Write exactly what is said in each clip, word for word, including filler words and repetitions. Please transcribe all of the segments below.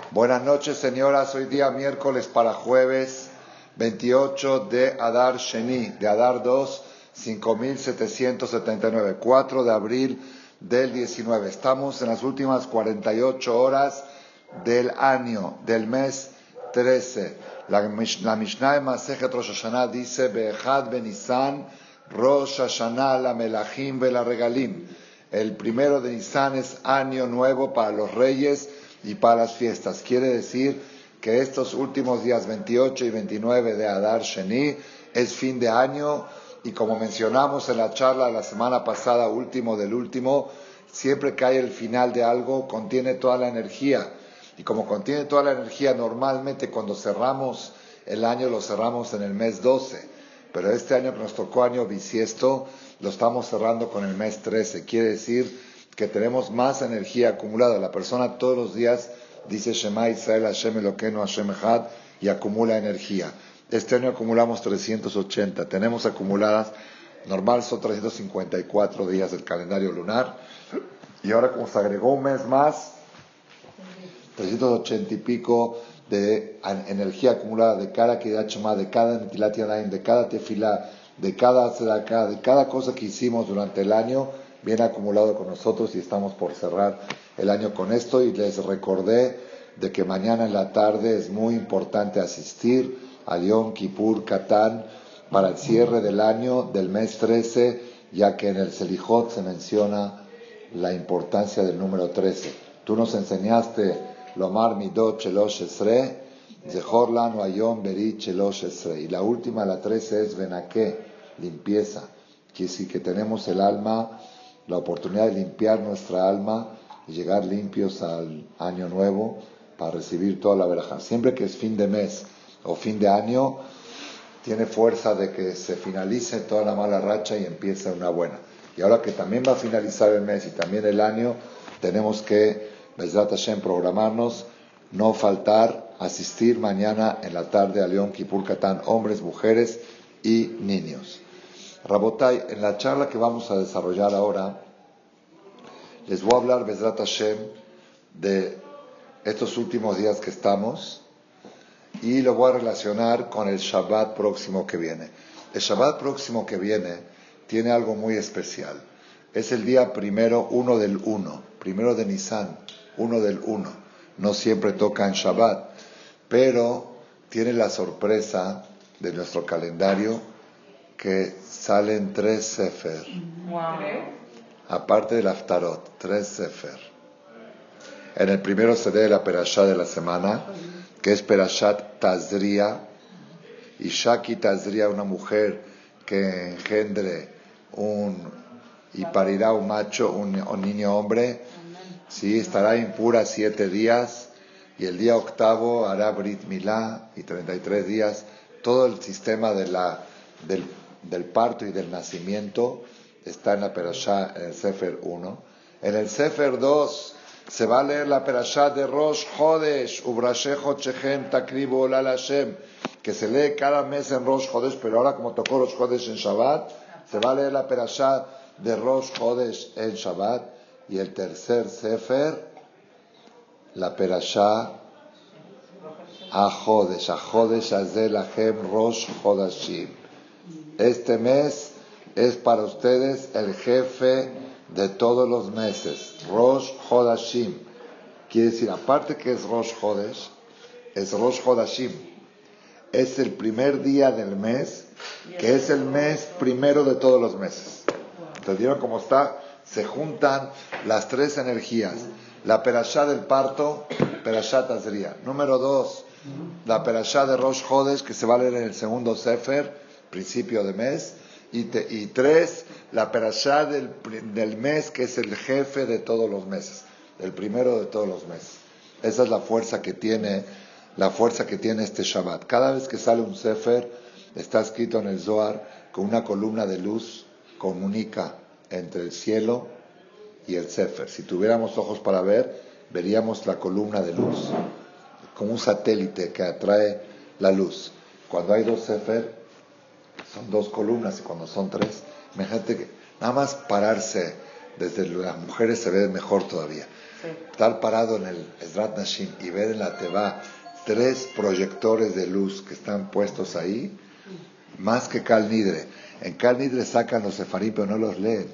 Buenas noches, señoras. Hoy día miércoles para jueves veintiocho de Adar Sheni, de Adar dos, cinco mil setecientos setenta y nueve, cuatro de abril del diecinueve. Estamos en las últimas cuarenta y ocho horas del año, del mes trece. La, la Mishnah de Masejet Rosh Hashanah dice: Be'echad Benisan Rosh Hashanah la Melachim ve la Regalim. El primero de Nisan es año nuevo para los reyes y para las fiestas. Quiere decir que estos últimos días veintiocho y veintinueve de Adar Sheni es fin de año, y como mencionamos en la charla de la semana pasada, último del último, siempre que hay el final de algo contiene toda la energía, y como contiene toda la energía, normalmente cuando cerramos el año lo cerramos en el mes doce, pero este año que nos tocó año bisiesto lo estamos cerrando con el mes trece. Quiere decir que tenemos más energía acumulada. La persona todos los días dice Shema Israel Hashem Elokeinu Hashem Echad y acumula energía. Este año acumulamos trescientos ochenta. Tenemos acumuladas, normal son trescientos cincuenta y cuatro días del calendario lunar, y ahora como se agregó un mes más, trescientos ochenta y pico de energía acumulada de cada Kedat Shema, de cada Netilat Yadayim, de cada Tefilá, de cada Tzedakah, de cada cosa que hicimos durante el año, viene acumulado con nosotros, y estamos por cerrar el año con esto. Y les recordé de que mañana en la tarde es muy importante asistir al Yom Kippur Katán para el cierre del año del mes trece, ya que en el Selijot se menciona la importancia del número trece. Tú nos enseñaste Lomar Midot Shelosh Esre, Zechor Lanu Hayom Berit Shelosh Esre, y la última, la trece, es Benaké, limpieza. Quiere decir que tenemos el alma, la oportunidad de limpiar nuestra alma y llegar limpios al año nuevo para recibir toda la verajá. Siempre que es fin de mes o fin de año, tiene fuerza de que se finalice toda la mala racha y empiece una buena. Y ahora que también va a finalizar el mes y también el año, tenemos que, Bezrat Hashem, programarnos, no faltar, asistir mañana en la tarde al Yom Kippur Katán, hombres, mujeres y niños. Rabotai, en la charla que vamos a desarrollar ahora, les voy a hablar, Bezrat Hashem, de estos últimos días que estamos, y lo voy a relacionar con el Shabbat próximo que viene. El Shabbat próximo que viene tiene algo muy especial. Es el día primero, uno del uno, primero de Nisan, uno del uno. No siempre toca en Shabbat, pero tiene la sorpresa de nuestro calendario que salen tres Sefer. Wow. Aparte del Haftarot, tres Sefer. En el primero se lee la Perashá de la semana, que es Perashat Tazria, y Shaki Tazria, una mujer que engendre un y parirá un macho, un, un niño hombre, sí, estará impura siete días, y el día octavo hará Brit Milá, y treinta y tres días. Todo el sistema de la, del, del parto y del nacimiento está en la Perashá, en el Sefer uno. En el Sefer dos se va a leer la Perashá de Rosh Chodesh, Ubrashejo Chechem Takribu Olal Hashem, que se lee cada mes en Rosh Chodesh, pero ahora como tocó Rosh Chodesh en Shabbat, se va a leer la Perashá de Rosh Chodesh en Shabbat. Y el tercer Sefer, la Perashá a Chodesh, a Chodesh Azel Lachem Rosh Chodashim. Este mes es para ustedes el jefe de todos los meses, Rosh Chodashim. Quiere decir, aparte que es Rosh Chodesh, es Rosh Chodashim. Es el primer día del mes, que es el mes primero de todos los meses. ¿Entendieron cómo está? Se juntan las tres energías. La Perashá del parto, Perashá Tazria. Número dos, la Perashá de Rosh Chodesh, que se va a leer en el segundo Sefer, principio de mes. Y, te, y tres, la Perashá del, del mes, que es el jefe de todos los meses, el primero de todos los meses. Esa es la fuerza que tiene, la fuerza que tiene este Shabbat. Cada vez que sale un Sefer, está escrito en el Zohar, con una columna de luz comunica entre el cielo y el Sefer. Si tuviéramos ojos para ver, veríamos la columna de luz, como un satélite que atrae la luz. Cuando hay dos Sefer, son dos columnas, y cuando son tres, imagínate que nada más pararse desde las mujeres se ve mejor todavía. Sí. Estar parado en el Ezrat Nashim y ver en la Teva tres proyectores de luz que están puestos ahí, más que Kal Nidre. En Kal Nidre sacan los sefarim, pero no los leen.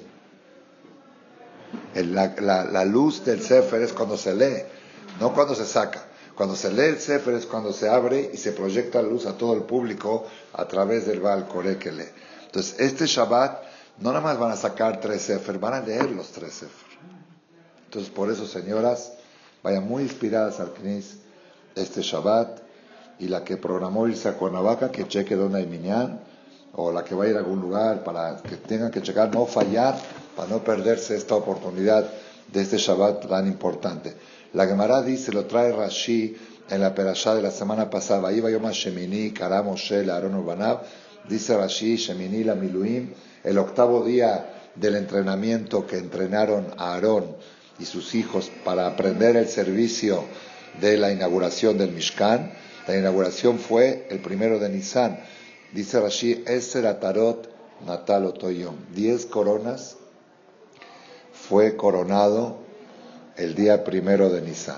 El, la, la, la luz del Sefer es cuando se lee, no cuando se saca. Cuando se lee el Sefer es cuando se abre y se proyecta la luz a todo el público a través del Baal Koré que lee. Entonces, este Shabbat no nada más van a sacar tres Sefer, van a leer los tres Sefer. Entonces, por eso, señoras, vayan muy inspiradas al Knis este Shabbat, y la que programó irse a Cuernavaca, que cheque dónde hay minyan, o la que va a ir a algún lugar, para que tengan que checar, no fallar, para no perderse esta oportunidad de este Shabbat tan importante. La Gemara dice, lo trae Rashi en la perashá de la semana pasada, Iba Yom HaShemini, Kará Moshe, Aarón Ubanav, dice Rashi, Shemini la Miluim, el octavo día del entrenamiento que entrenaron a Aarón y sus hijos para aprender el servicio de la inauguración del Mishkan. La inauguración fue el primero de Nisan. Dice Rashi, Eser Atarot Natal Otoyom. Diez coronas fue coronado el día primero de Nisan.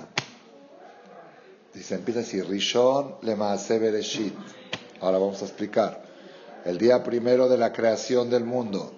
Dice, empieza así, Rishon Lemaaseh Bereshit. Ahora vamos a explicar. El día primero de la creación del mundo.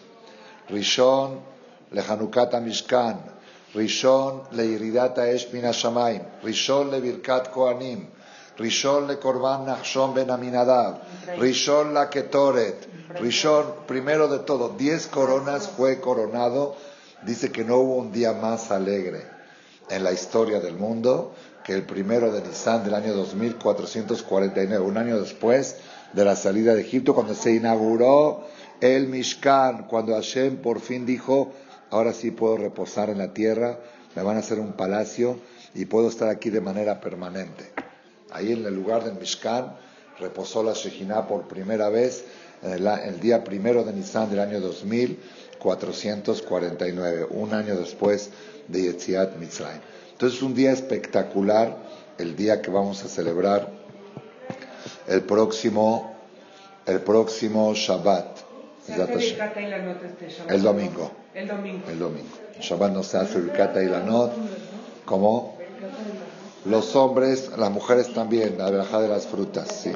Rishon Lehanukat Mishkan. Rishon Leiridat Haesh Min HaShamayim. Rishon Lebirkat Kohanim. Rishon le Korban Nachshon ben Aminadab, Rishon la Ketoret, Rishon, primero de todo, diez coronas fue coronado. Dice que no hubo un día más alegre en la historia del mundo que el primero de Nisan del año dos mil cuatrocientos cuarenta y nueve, un año después de la salida de Egipto, cuando se inauguró el Mishkan, cuando Hashem por fin dijo, ahora sí puedo reposar en la tierra, me van a hacer un palacio y puedo estar aquí de manera permanente. Ahí en el lugar del Mishkan reposó la Shejinah por primera vez en el, el día primero de Nisan del año dos mil cuatrocientos cuarenta y nueve, un año después de Yetziat Mitzrayim. Entonces es un día espectacular, el día que vamos a celebrar el próximo, el próximo Shabbat. ¿Se hace Birkat Eilanot este Shabbat? El domingo. El domingo. El domingo. El Shabbat no se hace Birkat Eilanot, como los hombres, las mujeres también, la verajá de las frutas, sí.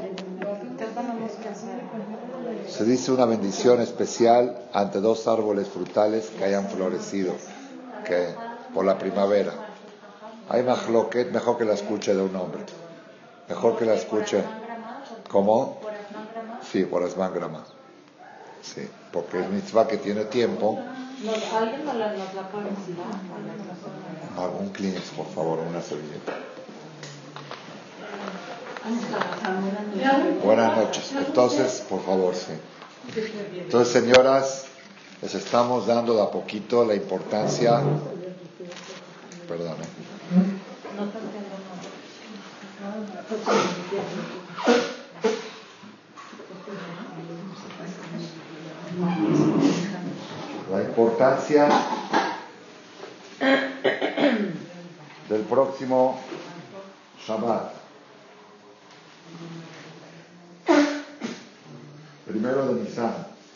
Se dice una bendición especial ante dos árboles frutales que hayan florecido, que por la primavera. Hay mahloket, mejor que la escuche de un hombre. Mejor que la escuche. ¿Cómo? Sí, por Asman Grama. Sí, porque es mitzvah que tiene tiempo. ¿Alguien nos la puede enseñar? Algún Kleenex, por favor, una servilleta. Buenas noches. Entonces, por favor, sí. Entonces, señoras, les estamos dando de a poquito la importancia. Perdón. La importancia del próximo Shabbat. Primero de Nisan,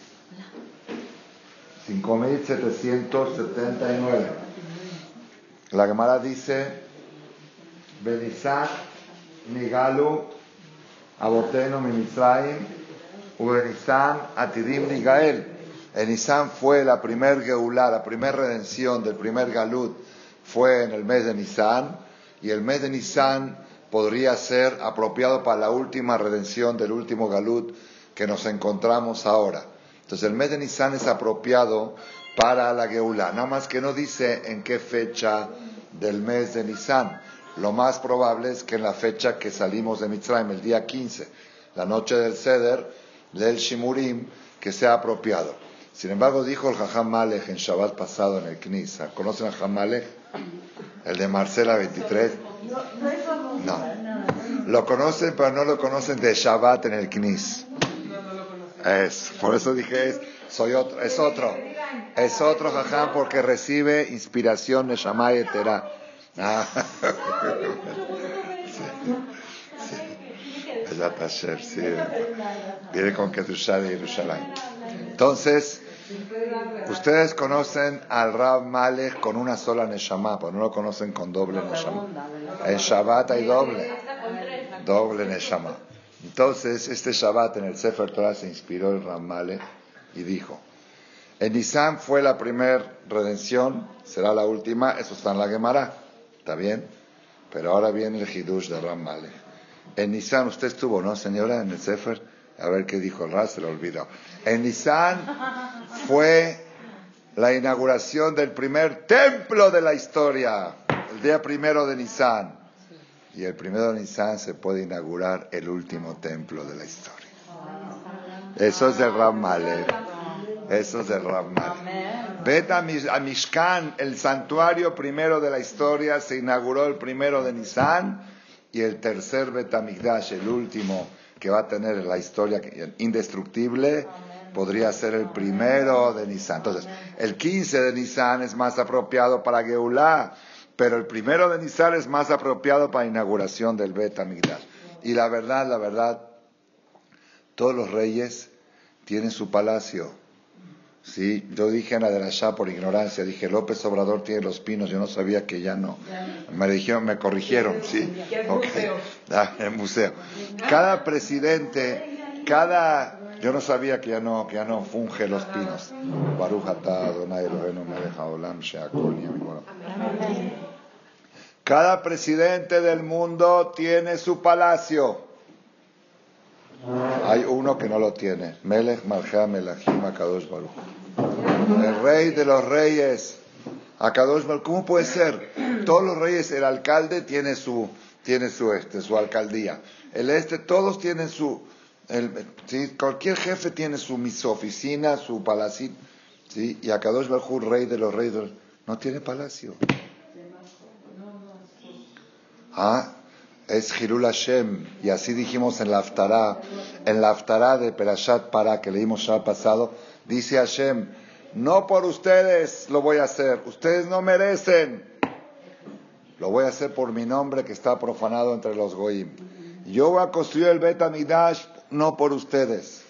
cinco mil setecientos setenta y nueve. La Gemara dice, Benisan nigalu abotenu mi Mitzrayim, ubenisan atidim nigael. En Nisan fue la primer Geulá, la primera redención del primer Galut, fue en el mes de Nisan, y el mes de Nisan podría ser apropiado para la última redención del último Galut que nos encontramos ahora. Entonces el mes de Nisan es apropiado para la Geulá, nada más que no dice en qué fecha del mes de Nisan. Lo más probable es que en la fecha que salimos de Mitzrayim, el día quince, la noche del Seder, del Shimurim, que sea apropiado. Sin embargo, dijo el Jajam Malech en Shabbat pasado en el Knis. ¿Conocen al Jajam Malech? El de Marcela veintitrés. No. Lo conocen, pero no lo conocen de Shabbat en el Knis. Es, por eso dije, es, soy otro, es otro. Es otro Jajam porque recibe inspiración de Shammai Eterá. Ah. Sí. Sí. Sí. Viene con Kedushá de Jerusalén. Entonces, Ustedes conocen al Rab Malech con una sola Neshama, pero no lo conocen con doble Neshama. En Shabbat hay doble, doble Neshama. Entonces, este Shabbat en el Sefer Torah se inspiró el Rab Malech y dijo: en Nisan fue la primera redención, será la última, eso está en la Gemara, ¿está bien? Pero ahora viene el Hidush de Rab Malech. En Nisan, usted estuvo, ¿no, señora? En el Sefer, a ver qué dijo el Rab, se lo olvidó. En Nisan fue la inauguración del primer templo de la historia, el día primero de Nisan. Y el primero de Nisan se puede inaugurar el último templo de la historia. Eso es del Rab Malech. Eso es del Rab Malech. Bet a Mishkan, el santuario primero de la historia, se inauguró el primero de Nisan, y el tercer Bet HaMikdash, el último que va a tener la historia indestructible, podría ser el primero de Nisan. Entonces, el quince de Nisan es más apropiado para Geulah, pero el primero de Nisan es más apropiado para inauguración del Bet HaMikdash. Y la verdad, la verdad, todos los reyes tienen su palacio. Sí, yo dije en la de la Shah por ignorancia, dije López Obrador tiene Los Pinos, yo no sabía que ya no. Me dijeron, me corrigieron, sí. Okay. Ah, el museo. Cada presidente, cada, yo no sabía que ya no, que ya no funge Los Pinos. Baruch atah Adonai Eloheinu melech haolam she'akol nהיה b'dvaro. Cada presidente del mundo tiene su palacio. Hay uno que no lo tiene. Melech Malchei Melachim Akadosh Baruch. El rey de los reyes. Akadosh Baruch. ¿Cómo puede ser? Todos los reyes, el alcalde tiene su, tiene su este, su alcaldía. El este, todos tienen su, el, ¿sí? Cualquier jefe tiene su, su oficina, su palacito, ¿sí? Y Akadosh Baruch, rey de los reyes, no tiene palacio. Ah. Es Hilul Hashem, y así dijimos en la Haftará, en la Haftará de Perashat Pará que leímos ya pasado, dice Hashem, no por ustedes lo voy a hacer, ustedes no merecen, lo voy a hacer por mi nombre que está profanado entre los Goyim. Yo voy a construir el Bet HaMikdash no por ustedes.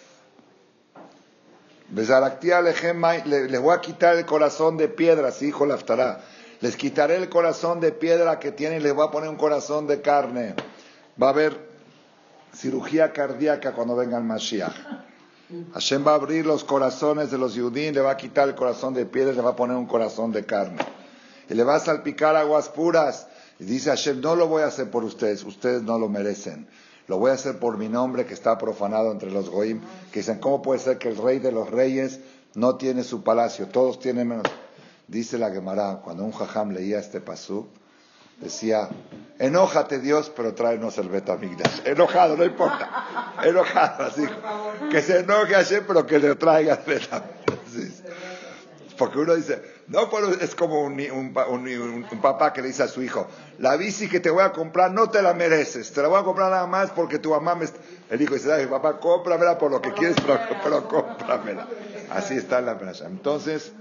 Les voy a quitar el corazón de piedra, así dijo la Haftará. Les quitaré el corazón de piedra que tienen y les voy a poner un corazón de carne. Va a haber cirugía cardíaca cuando venga el Mashiach. Hashem va a abrir los corazones de los Yudín, le va a quitar el corazón de piedra y le va a poner un corazón de carne. Y le va a salpicar aguas puras. Y dice Hashem, no lo voy a hacer por ustedes, ustedes no lo merecen. Lo voy a hacer por mi nombre que está profanado entre los Goim. Que dicen, ¿cómo puede ser que el rey de los reyes no tiene su palacio? Todos tienen menos. Dice la Gemara, cuando un jajam leía este pasú, decía, enójate Dios, pero tráenos el Bet HaMikdash. Enojado, no importa. Enojado, así. Que se enoje Hashem, pero que le traiga el Bet HaMikdash. Porque uno dice, no, pero es como un, un, un, un, un papá que le dice a su hijo, la bici que te voy a comprar no te la mereces, te la voy a comprar nada más porque tu mamá me... El hijo dice, papá, cómpramela por lo que quieres, pero, pero cómpramela. Así está en la Perashá. Entonces...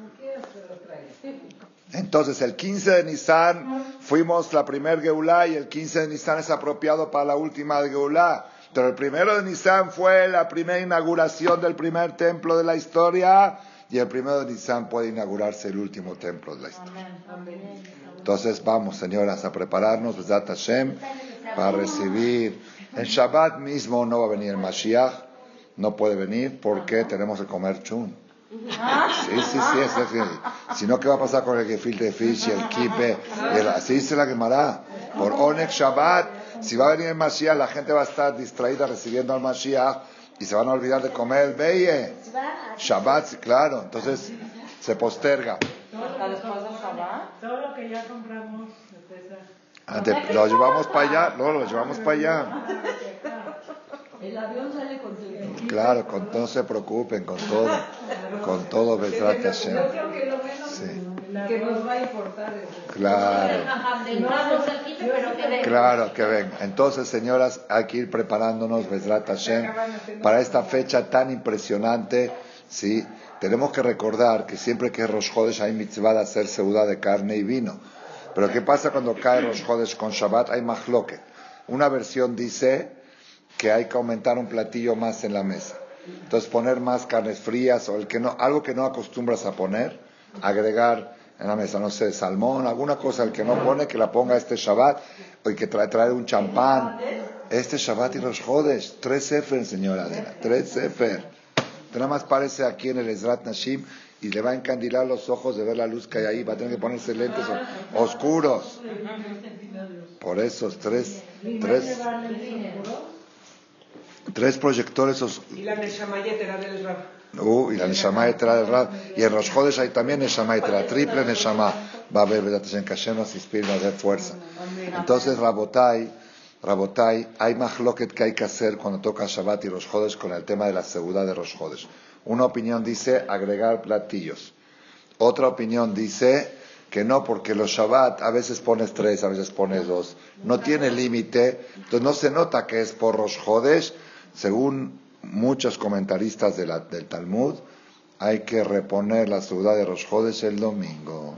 Entonces el quince de Nisan fuimos la primer Geulah y el quince de Nisan es apropiado para la última Geulah. Pero el primero de Nisan fue la primera inauguración del primer templo de la historia y el primero de Nisan puede inaugurarse el último templo de la historia. Entonces vamos, señoras, a prepararnos, Bezat Hashem, para recibir. En Shabbat mismo no va a venir el Mashiach, no puede venir porque tenemos que comer chun. Sí, sí, sí, es así. Si no, ¿qué va a pasar con el gefilte fish y el kipe? Y el, así dice la Gemara. Por Onek Shabbat, si va a venir el Mashiach, la gente va a estar distraída recibiendo al Mashiach y se van a olvidar de comer el beye. Shabbat, claro, entonces se posterga. Todo lo que ya compramos. Ante, lo llevamos para allá, no, lo llevamos para allá. El avión sale con su... Claro, con, no se preocupen, con todo, con todo Bezrat Hashem. Yo creo que lo menos Sí. que nos va a importar es... Claro, pero que venga. claro que ven. Entonces, señoras, hay que ir preparándonos Bezrat Hashem para esta fecha tan impresionante. Sí, tenemos que recordar que siempre que es Rosh Chodesh hay mitzvah de hacer seudá de carne y vino. Pero ¿qué pasa cuando cae Rosh Chodesh con Shabbat? Hay mahloket. Una versión dice que hay que aumentar un platillo más en la mesa. Entonces poner más carnes frías o el que no, algo que no acostumbras a poner, agregar en la mesa, no sé, salmón, alguna cosa, el que no pone, que la ponga este Shabbat, o que trae, trae un champán. Este Shabbat y Rosh Chodesh, tres sefer, señora Adela, tres sefer. Nada más parece aquí en el Ezrat Nashim y le va a encandilar los ojos de ver la luz que hay ahí, va a tener que ponerse lentes oscuros. Por esos tres, tres, tres proyectores oscuros. Y la Neshama Yetera del Rab. Uh, y la Neshama Yetera del Rab. Y en Rosh Chodesh hay también Neshama Yetera, triple Neshama. Va a haber, ¿verdad? En Kashem nos inspira, nos dé fuerza. Entonces, Rabotai, Rabotai, hay mahloket que hay que hacer cuando toca Shabbat y Rosh Chodesh con el tema de la seguridad de Rosh Chodesh. Una opinión dice agregar platillos. Otra opinión dice que no, porque los Shabbat a veces pones tres, a veces pones dos. No tiene límite, entonces no se nota que es por Rosh Chodesh. Según muchos comentaristas de la, del Talmud, hay que reponer la seguridad de Rosh Chodesh el domingo.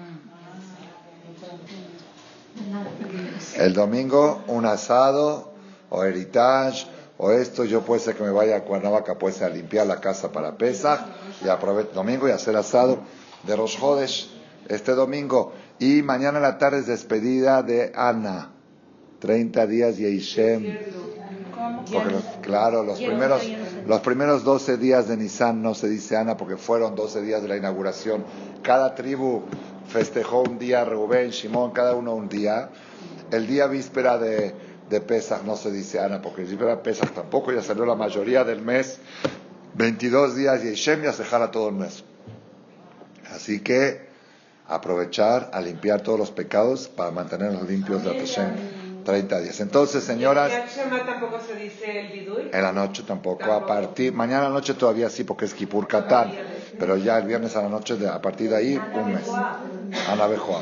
El domingo un asado o heritage o esto, yo puede ser que me vaya a Cuernavaca, puede ser a limpiar la casa para Pesach y aprovecho el domingo y hacer asado de Rosh Chodesh este domingo. Y mañana en la tarde es despedida de Ana, treinta días y Eishem. Porque los, claro, los primeros, los primeros doce días de Nisan no se dice Ana porque fueron doce días de la inauguración. Cada tribu festejó un día, Rubén, Shimón, cada uno un día. El día víspera de, de Pesach no se dice Ana porque el víspera de Pesach tampoco, ya salió la mayoría del mes. veintidós días y Hashem ya se jala todo el mes. Así que aprovechar a limpiar todos los pecados para mantenernos limpios de Hashem treinta días. Entonces, señoras, ¿Y en Shema tampoco se dice el Bidui? en la noche tampoco, tampoco. A partir, mañana a la noche todavía sí porque es Kippur Katán, pero ya el viernes a la noche, de, a partir de ahí, un mes. Ana Bejoa.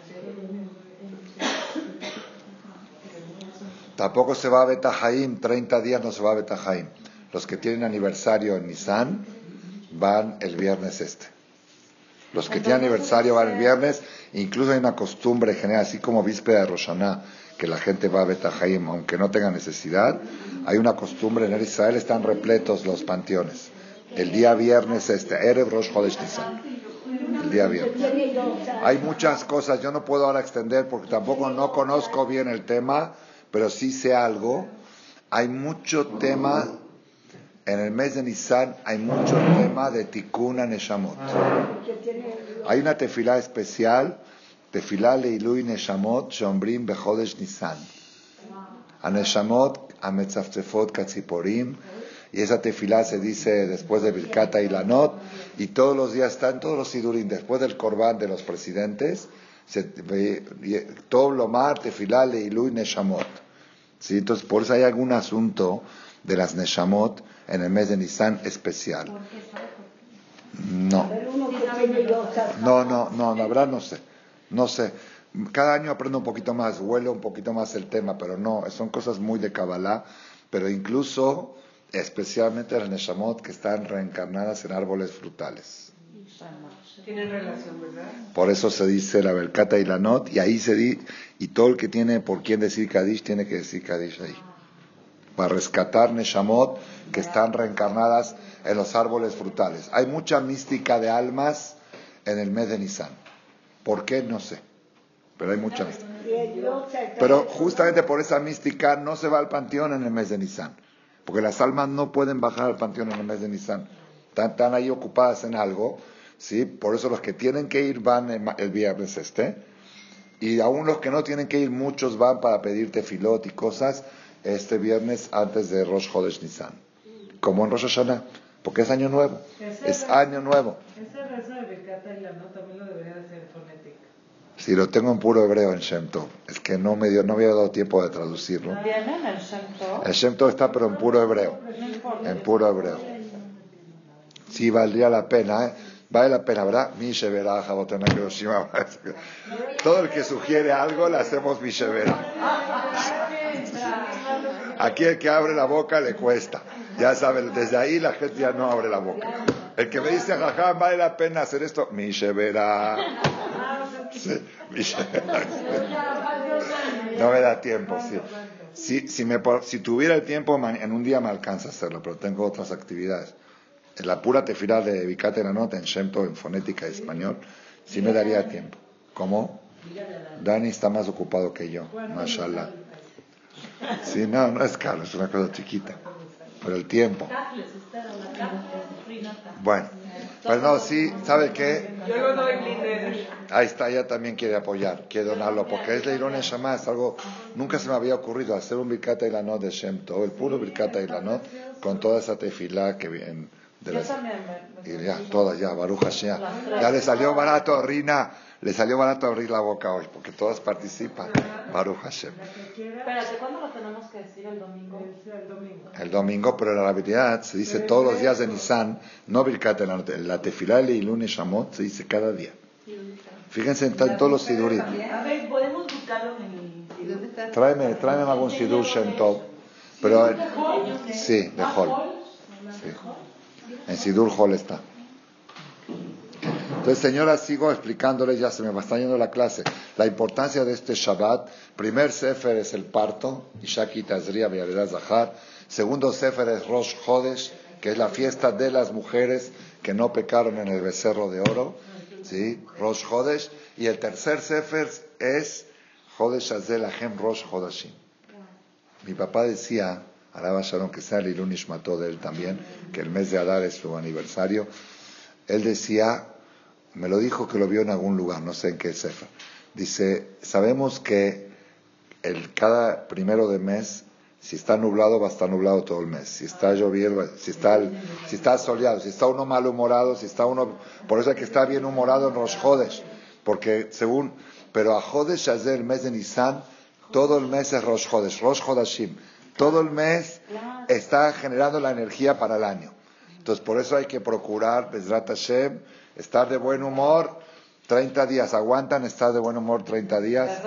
Tampoco se va a Betahaim, treinta días no se va a Betahaim. Los que tienen aniversario en Nisan van el viernes este. Los que tienen aniversario van el viernes, incluso hay una costumbre general, así como víspera de Rosh Hashanah, que la gente va a Betahaim, aunque no tenga necesidad. Hay una costumbre en Israel, están repletos los panteones. El día viernes este, Erev Rosh Chodesh Nisan. El día viernes. Hay muchas cosas, yo no puedo ahora extender porque tampoco no conozco bien el tema, pero sí sé algo. Hay mucho tema, en el mes de Nisan hay mucho tema de Tikkun Neshamot. Hay una tefilá especial, tefilá leilui Neshamot, sheombrim bechodesh Nisan. A Neshamot, a Metzaftefot Katziporim, y esa tefilá se dice después de Birkat Ilanot, y todos los días están todos los sidurim, después del Korban de los presidentes, todo lo mar, tefilá leilui Neshamot. ¿Sí? Entonces, por eso hay algún asunto de las Neshamot en el mes de Nisan especial. No. No, no, no, la verdad no sé. No sé. Cada año aprendo un poquito más, huele un poquito más el tema, pero no, son cosas muy de Kabbalah, pero incluso, especialmente las Neshamot que están reencarnadas en árboles frutales. Tienen relación, ¿verdad? Por eso se dice la Belkata y la Not, y ahí se dice, y todo el que tiene por quién decir Kadish, tiene que decir Kadish ahí. Para rescatar Neshamot que están reencarnadas en los árboles frutales. Hay mucha mística de almas en el mes de Nisan. ¿Por qué? No sé. Pero hay mucha mística. Pero justamente por esa mística no se va al panteón en el mes de Nisan. Porque las almas no pueden bajar al panteón en el mes de Nisan. Están, están ahí ocupadas en algo. ¿Sí? Por eso los que tienen que ir van el, el viernes este. Y aún los que no tienen que ir, muchos van para pedir tefilot y cosas este viernes antes de Rosh Chodesh Nisan. Como en Rosh Hashanah. Porque es año nuevo. Ese es año nuevo. Ese rezo de Birkat Ilanot también lo debería hacer fonética. Sí, lo tengo en puro hebreo en Shem Tov. Es que no me dio, no había dado tiempo de traducirlo. ¿Viene en el Shem Tov? El Shem Tov está, pero en puro hebreo. En puro hebreo. Sí, valdría la pena, ¿eh? Vale la pena, ¿verdad? Mishevera, Jabotena Hiroshima. Todo el que sugiere algo le hacemos Mishevera. Aquí el que abre la boca le cuesta. Ya saben, desde ahí la gente ya no abre la boca. El que me dice, jajá, vale la pena hacer esto, Mishevera. Sí, Mishevera. No me da tiempo, sí. Si, si, me, si tuviera el tiempo, en un día me alcanza a hacerlo, pero tengo otras actividades. En la pura tefilá de Birkat Eilanot, en Shem Tov, en fonética y español, sí me daría tiempo. ¿Cómo? Dani está más ocupado que yo, mashallah. Sí, no, no es caro, es una cosa chiquita. Pero el tiempo. Bueno, pues no, sí, ¿sabe qué? Yo lo doy Blinder. Ahí está, ella también quiere apoyar, quiere donarlo, porque es Leilón Neshama, es algo, nunca se me había ocurrido hacer un Birkat Eilanot de Shem Tov, el puro Birkat Eilanot, con toda esa tefilá que viene de las, y ya, todas ya, Baruch Hashem. Ya le salió barato, Rina, le salió barato abrir la boca hoy, porque todas participan, Baruch Hashem. Espérate, ¿cuándo lo tenemos que decir? ¿El domingo? El domingo. El domingo, pero en la realidad se dice todos los días de Nisan, no Birkat Eilanot, la tefilá de Leilón Neshamot se dice cada día. Fíjense en todos los sidurim. A ver, podemos buscarlo en el sidur. Tráeme, tráeme algún sidur Shem Tov. Pero, sí, de Hol. Sí. En Sidur Hol está. Entonces, señora, sigo explicándole, ya se me va estar yendo la clase, la importancia de este Shabbat. Primer Sefer es el parto, Ishaki Tazria Be'avedat Zahar. Segundo Sefer es Rosh Chodesh, que es la fiesta de las mujeres que no pecaron en el becerro de oro. ¿Sí? Rosh Chodesh. Y el tercer Sefer es Chodesh Azel Ahem Rosh Chodashim. Mi papá decía, Alaba Shalom, que sea el Ilun Nishmato de él también, que el mes de Adar es su aniversario. Él decía, me lo dijo que lo vio en algún lugar, no sé en qué Sefer. Dice, sabemos que el, cada primero de mes, si está nublado, va a estar nublado todo el mes. Si está lloviendo, si está, si está soleado, si está uno malhumorado, si está uno... Por eso hay que estar bien humorado en Rosh Chodesh, porque según... Pero a Chodesh Azel, el mes de Nisan, todo el mes es Rosh Chodesh, Rosh Chodashim. Todo el mes está generando la energía para el año. Entonces, por eso hay que procurar, Bezrat Hashem, estar de buen humor treinta días. ¿Aguantan estar de buen humor treinta días?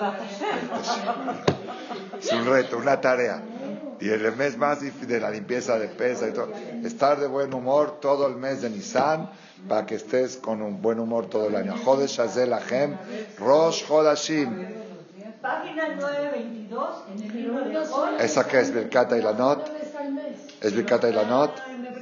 Es un reto, una tarea. Y el mes más difícil de la limpieza de pesa y todo. Estar de buen humor todo el mes de Nisan, para que estés con un buen humor todo el año. Chodesh Azel Ahem, Rosh Chodashim. Página novecientos veintidós en el libro de Hol. ¿Esa que es Birkat Eilanot? ¿Es Birkat Eilanot?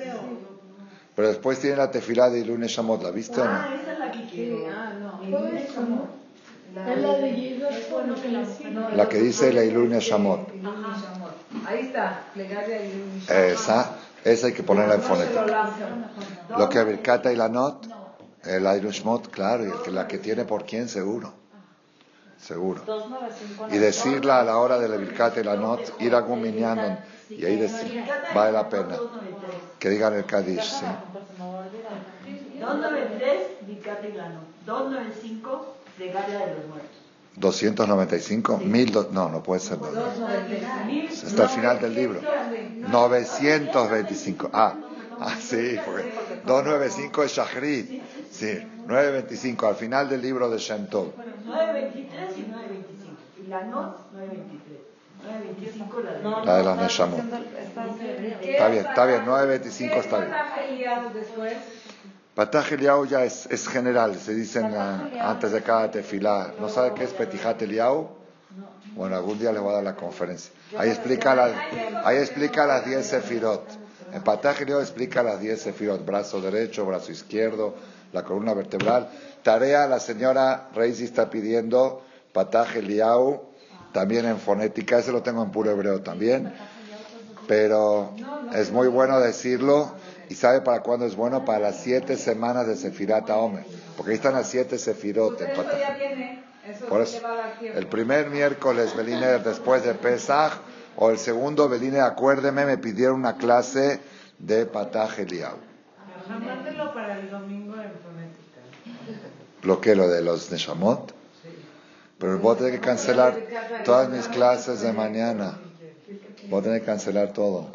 Pero después tiene la tefilá de Ilun Neshamot, ¿la viste o no? Ah, esa es la que quiero. Ah, no. ¿Cómo es? ¿Cómo? Es la de Yidot, La que dice la Ilun Neshamot. Ahí está, plegaria y un... Esa, esa hay que ponerla en fonética. Lo que Birkat Eilanot, el Ilun Neshamot, claro, y el que, la que tiene por quién, seguro. Seguro. Y decirla a la hora de la Birkat Eilanot, ir a algún minyan y ahí decir, vale la pena. Que digan el Kadish, ¿sí? doscientos noventa y tres, Birkat Eilanot. doscientos noventa y cinco, plegaria de los muertos. doscientos noventa y cinco, mil, no, no puede ser. Está al final del libro. novecientos veinticinco. Ah, ah sí, porque doscientos noventa y cinco es Shachrit. Sí, novecientos veinticinco, al final del libro de Shem Tov. novecientos veintitrés y novecientos veinticinco. Y la not, novecientos veintitrés. novecientos veinticinco, la de No, La de no, las Neshamot. está haciendo- Está bien, está bien, novecientos veinticinco está bien. después? Pataj Eliyahu ya es, es general, se dicen uh, antes de cada tefilá. ¿No sabe qué es Petijat Eliyahu? Bueno, algún día les voy a dar la conferencia. Ahí explica las, ahí explica las diez sefirot. En Pataj Eliyahu explica las diez sefirot. Brazo derecho, brazo izquierdo, la columna vertebral. Tarea, la señora Reisi está pidiendo Pataj Eliyahu, también en fonética. Ese lo tengo en puro hebreo también. Pero es muy bueno decirlo. ¿Y sabe para cuándo es bueno? Para las siete semanas de Sefirat HaOmer. Porque ahí están las siete Sefirot en Pataj. Por eso, el primer miércoles, Beliner, después de Pesach, o el segundo, Beliner, acuérdeme, me pidieron una clase de Pataj Eliyahu. Mándelo para el domingo en fonética. ¿Lo que? ¿Lo de los Neshamot? Pero voy a tener que cancelar todas mis clases de mañana. Voy a tener que cancelar todo.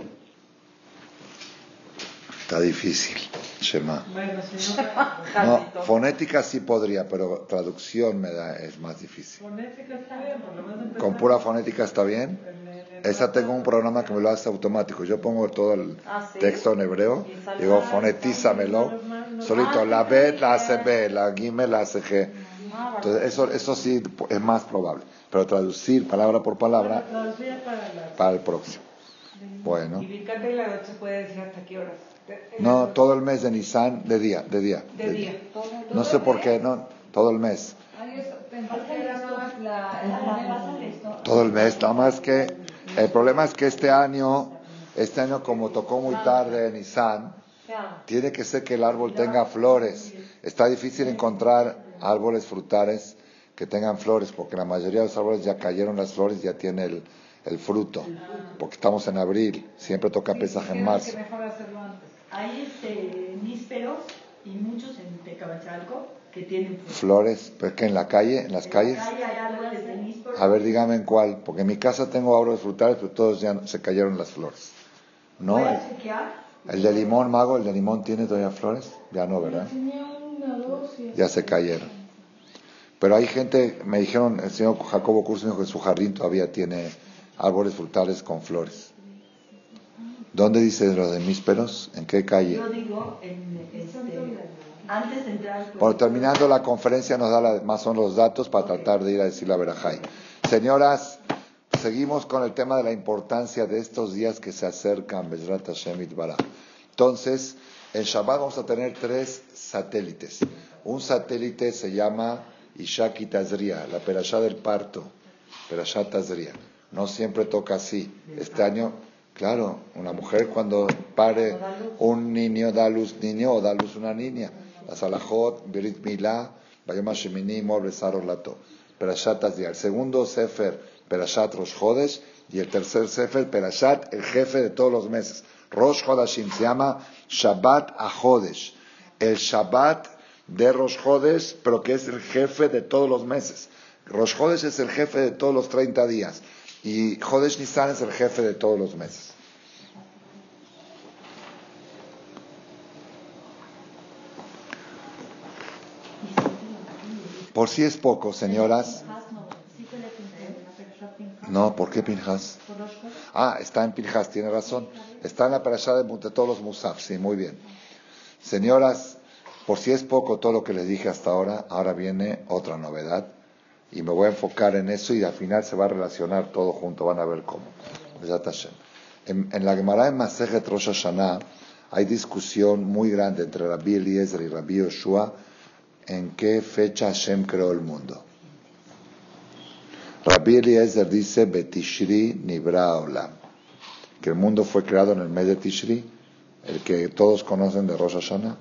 Está difícil, Shema. Bueno, si no, No, fonética sí podría, pero traducción me da, es más difíccil. fonética está bien, por lo menos empezar. ¿Con pura fonética está bien? Esa tengo un programa que me lo hace automático. Yo pongo todo el Ah, ¿sí? texto en hebreo, Y sale- digo fonetízamelo. Solito, la Bet la hace B, la Gimel la hace G. Entonces, eso, eso sí es más probable. Pero traducir palabra por palabra Bueno, traducir para las... para el próximo. Bueno. Y Birkat y la noche se puede decir hasta qué horas. No, todo el mes de Nisan, de día, de día. De día. No sé por qué, no, todo el mes. Todo el mes, nada más que el problema es que este año, este año como tocó muy tarde en Nisan, tiene que ser que el árbol tenga flores. Está difícil encontrar árboles frutales que tengan flores, porque la mayoría de los árboles ya cayeron las flores, ya tiene el, el fruto, porque estamos en abril, siempre toca Pesaj en marzo. Hay este, nísperos y muchos en Tecamachalco que tienen flores. Flores, pero es que en la calle, en las En calles. la calle hay árboles de nísperos. A ver, dígame en cuál, porque en mi casa tengo árboles frutales, pero todos ya no- se cayeron las flores. ¿No? Voy El, a chequear. el de limón, Mago, el de limón tiene todavía flores, ya no, ¿verdad? Tenía una, dos y... Ya se cayeron. Pero hay gente, me dijeron, el señor Jacobo Curso dijo que su jardín todavía tiene árboles frutales con flores. ¿Dónde dice lo de mísperos? ¿En qué calle? Yo digo, en, este, antes de entrar... Bueno, terminando la conferencia nos da la- más o menos los datos para tratar de ir a decir la verajay. Señoras, seguimos con el tema de la importancia de estos días que se acercan, Bezrat Hashem Itbaraj. Entonces, en Shabbat vamos a tener tres satélites. Un satélite se llama Ishaki Tazria, la perashá del parto, perashá Tazria. No siempre toca así. Este año, claro, una mujer cuando pare un niño, da luz niño o da luz una niña. La Salahot, Berit Milá, Bayom Shemini, Mor Besar Lato. Perashat Tazria. El segundo Sefer, Perashat Rosh Chodesh. Y el tercer Sefer, Perashat, el jefe de todos los meses. Rosh Chodashim se llama Shabbat HaChodesh. El Shabbat de Rosh Chodesh, pero que es el jefe de todos los meses. Rosh Chodesh es el jefe de todos los treinta días. Y Chodesh Nisan es el jefe de todos los meses. Por si es poco, señoras. No, ¿por qué Pinjas? Ah, está en Pinjas, tiene razón. Está en la perashá de, de todos los Musaf, sí, muy bien. Señoras, por si es poco todo lo que les dije hasta ahora, ahora viene otra novedad. Y me voy a enfocar en eso y al final se va a relacionar todo junto, van a ver cómo. En, en la Gemara en Masejet Rosh Hashanah hay discusión muy grande entre Rabbi Eliezer y Rabbi Yoshua en qué fecha Hashem creó el mundo. Rabbi Eliezer dice Betishri Nibra Olam, que el mundo fue creado en el mes de Tishri, el que todos conocen de Rosh Hashanah.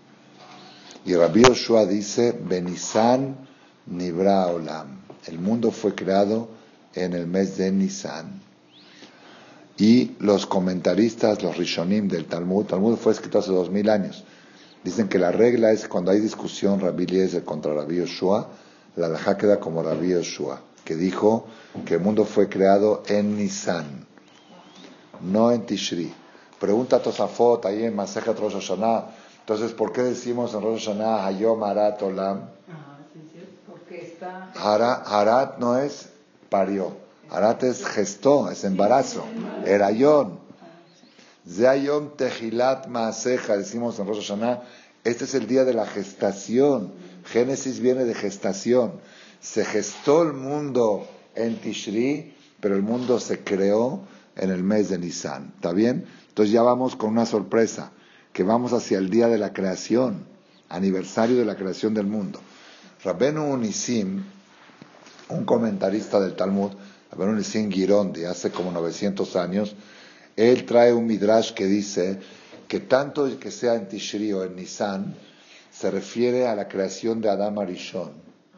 Y Rabbi Yoshua dice Benisan Nibra Olam, el mundo fue creado en el mes de Nisan. Y los comentaristas, los Rishonim del Talmud, Talmud fue escrito hace dos mil años, dicen que la regla es que cuando hay discusión Rabbi Eliezer contra Rabbi Yoshua, la halajá queda como Rabbi Yoshua, que dijo que el mundo fue creado en Nisan, no en Tishri. Pregunta Tosafot ahí en Masejet Rosh Hashanah, entonces ¿por qué decimos en Rosh Hashanah Hayom Harat Olam? Porque está... Harat, Harat no es parió, Harat es gestó, es embarazo, erayón. Zayom Tejilat Maaseja, decimos en Rosh Hashanah, este es el día de la gestación. Génesis viene de gestación. Se gestó el mundo en Tishri, pero el mundo se creó en el mes de Nisan. ¿Está bien? Entonces ya vamos con una sorpresa, que vamos hacia el día de la creación, aniversario de la creación del mundo. Rabbenu Unisim, un comentarista del Talmud, Rabbenu Unisim Girón, de hace como novecientos años, él trae un midrash que dice que tanto que sea en Tishri o en Nisan, se refiere a la creación de Adam Arishon.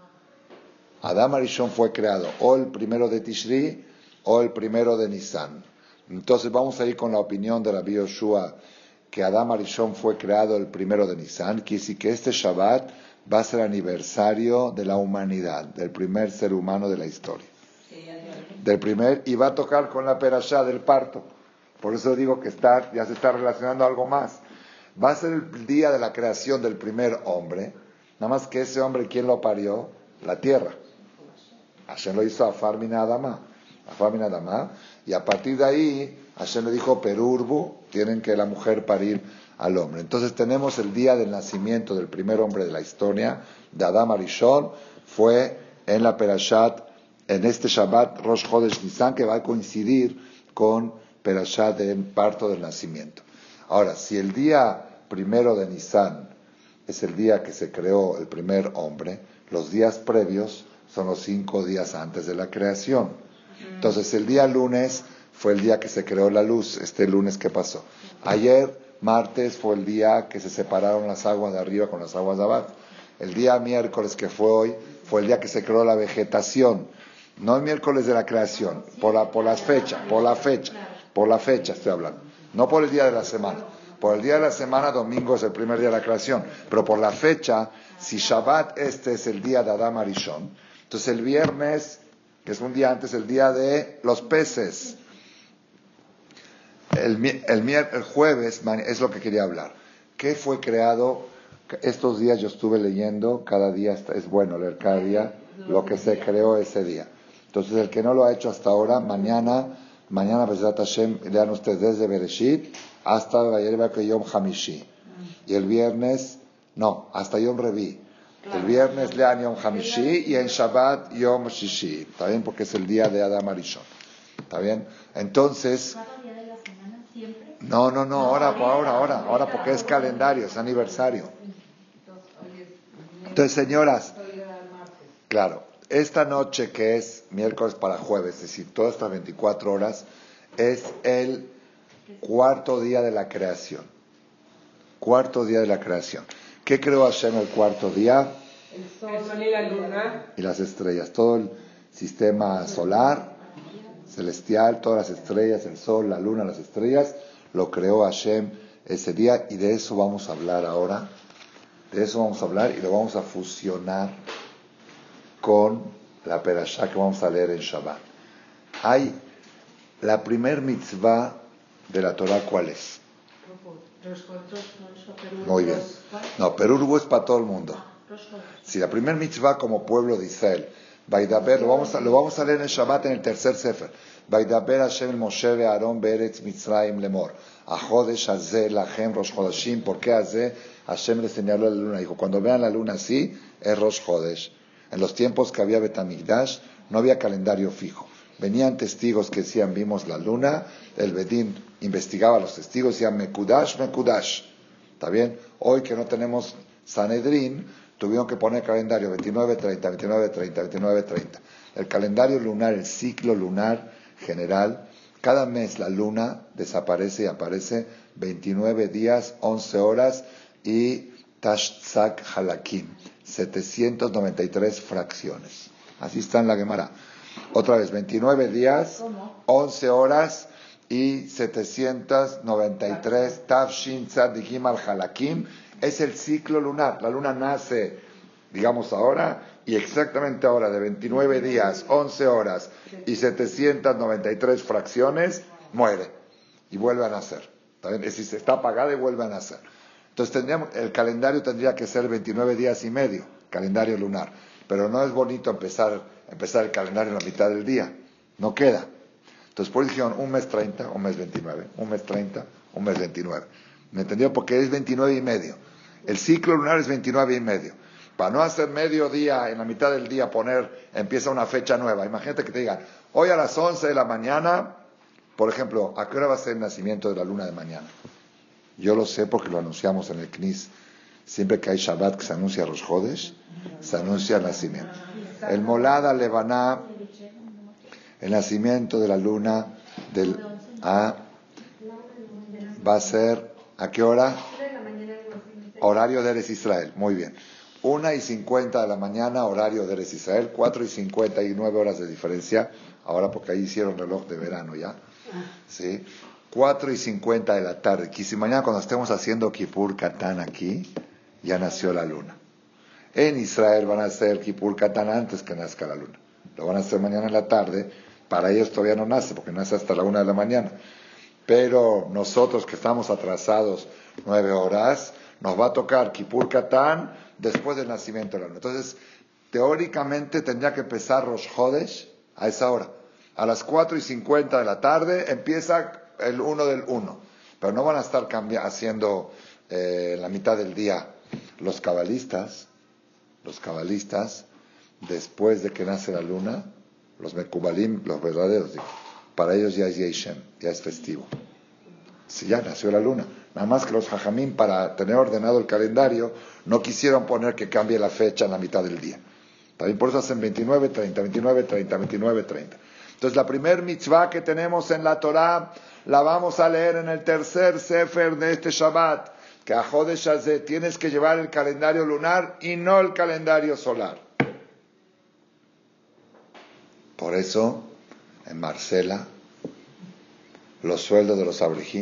Adam Arishon fue creado o el primero de Tishri o el primero de Nisan. Entonces vamos a ir con la opinión de Rabbi Yoshua, que Adam Arishon fue creado el primero de Nisan, quiere decir que este Shabbat va a ser aniversario de la humanidad, del primer ser humano de la historia. Del primer, y va a tocar con la perashá del parto. Por eso digo que está, ya se está relacionando algo más. Va a ser el día de la creación del primer hombre, nada más que ese hombre, ¿quién lo parió? La tierra. Hashem lo hizo a Farmina Adama, a Farmina Adama, y a partir de ahí Hashem le dijo Perurbu, tienen que la mujer parir al hombre. Entonces tenemos el día del nacimiento del primer hombre de la historia, de Adam Arishon, fue en la Perashat, en este Shabbat Rosh Chodesh Nisan, que va a coincidir con Perashat del parto del nacimiento. Ahora, si el día primero de Nisan es el día que se creó el primer hombre, los días previos son los cinco días antes de la creación. Entonces, el día lunes fue el día que se creó la luz, este lunes que pasó. Ayer, martes, fue el día que se separaron las aguas de arriba con las aguas de abajo. El día miércoles, que fue hoy, fue el día que se creó la vegetación. No el miércoles de la creación, por la, por las fechas, por la fecha, por la fecha estoy hablando. No por el día de la semana. Por el día de la semana, domingo es el primer día de la creación. Pero por la fecha, si Shabbat este es el día de Adam Arishon, entonces el viernes, que es un día antes, el día de los peces. El, el, el jueves es lo que quería hablar. ¿Qué fue creado? Estos días yo estuve leyendo, cada día es bueno leer cada día lo que se creó ese día. Entonces el que no lo ha hecho hasta ahora, mañana, mañana Bezrat Hashem, lean ustedes desde Bereshit hasta Yom Hamishi. Y el viernes, no, hasta Yom Revi. El viernes lean Yom Hamishi y en Shabbat Yom Shishi. ¿Está bien? Porque es el día de Adam Arishon. ¿Está bien? Entonces... No, no, no, ahora, ahora, ahora, ahora, porque es calendario, es aniversario. Entonces, señoras, claro, esta noche que es miércoles para jueves, es decir, todas estas veinticuatro horas, es el cuarto día de la creación. Cuarto día de la creación. ¿Qué creó Hashem el cuarto día? El sol y la luna. Y las estrellas, todo el sistema solar, celestial, todas las estrellas, el sol, la luna, las estrellas, lo creó Hashem ese día, y de eso vamos a hablar ahora. De eso vamos a hablar y lo vamos a fusionar con la perashá que vamos a leer en Shabbat. Hay la primer mitzvah de la Torah, ¿cuál es? Muy bien. No, Perurbu es para todo el mundo. Si la primer mitzvah como pueblo de Israel, Vaidaber, lo vamos a, lo vamos a leer en Shabbat en el tercer sefer. Vaidaber Hashem el Moshe ve Aarón be'eretz Mitzrayim lemor. A Jodesh Hazeh lachem Rosh Chodeshim. ¿Por qué Hazeh? Hashem le señaló a la luna. Dijo, cuando vean la luna así, es Rosh Chodesh. En los tiempos que había Betamigdash, no había calendario fijo. Venían testigos que decían, vimos la luna. El Bedín investigaba a los testigos y decían, Mekudash, Mekudash. ¿Está bien? Hoy que no tenemos Sanedrín, tuvieron que poner calendario veintinueve treinta, veintinueve treinta, veintinueve treinta. El calendario lunar, el ciclo lunar general, cada mes la luna desaparece y aparece veintinueve días, once horas y Tashtzak Halakim, setecientas noventa y tres fracciones. Así está en la Gemara. Otra vez, veintinueve días, once horas y setecientas noventa y tres Tafshin Tzadikim al Halakim. Es el ciclo lunar. La luna nace, digamos ahora, y exactamente ahora, de veintinueve días, once horas y setecientas noventa y tres fracciones, muere y vuelve a nacer. ¿Está bien? Es decir, se está apagada y vuelve a nacer. Entonces tendríamos, el calendario tendría que ser veintinueve días y medio, calendario lunar. Pero no es bonito empezar, empezar el calendario en la mitad del día. No queda. Entonces por eso dijeron un mes treinta, un mes veintinueve, un mes treinta, un mes veintinueve. ¿Me entendió? Porque es veintinueve y medio. El ciclo lunar es veintinueve y medio. Para no hacer medio día, en la mitad del día poner, empieza una fecha nueva. Imagínate que te digan, hoy a las once de la mañana, por ejemplo, ¿a qué hora va a ser el nacimiento de la luna de mañana? Yo lo sé porque lo anunciamos en el C N I S. Siempre que hay Shabbat que se anuncia Rosh Chodesh, se anuncia el nacimiento. El Molada Levaná, el nacimiento de la luna del A, va a ser, ¿a qué hora? Horario de Eretz Israel, muy bien. Una y cincuenta de la mañana, horario de Eretz Israel, cuatro y cincuenta y nueve horas de diferencia, ahora porque ahí hicieron reloj de verano ya, ¿sí? Cuatro y cincuenta de la tarde, y si mañana cuando estemos haciendo Kippur Katán aquí, ya nació la luna. En Israel van a hacer Kippur Katán antes que nazca la luna, lo van a hacer mañana en la tarde, para ellos todavía no nace, porque nace hasta la una de la mañana. Pero nosotros que estamos atrasados nueve horas, nos va a tocar Kippur Katán después del nacimiento de la luna. Entonces, teóricamente tendría que empezar Rosh Chodesh a esa hora. A las cuatro y cincuenta de la tarde empieza el uno del uno. Pero no van a estar cambi- haciendo eh, la mitad del día. Los cabalistas, los cabalistas después de que nace la luna, los Mekubalim, los verdaderos, digo, para ellos ya es Yeshem, ya es festivo. Si ya nació la luna. Nada más que los Jajamín, para tener ordenado el calendario, no quisieron poner que cambie la fecha en la mitad del día. También por eso hacen veintinueve, treinta, veintinueve, treinta, veintinueve, treinta. Entonces la primer mitzvah que tenemos en la Torah la vamos a leer en el tercer sefer de este Shabbat, que a Jodesh Hazeh tienes que llevar el calendario lunar y no el calendario solar. Por eso, en Marcela, los sueldos de los abrejim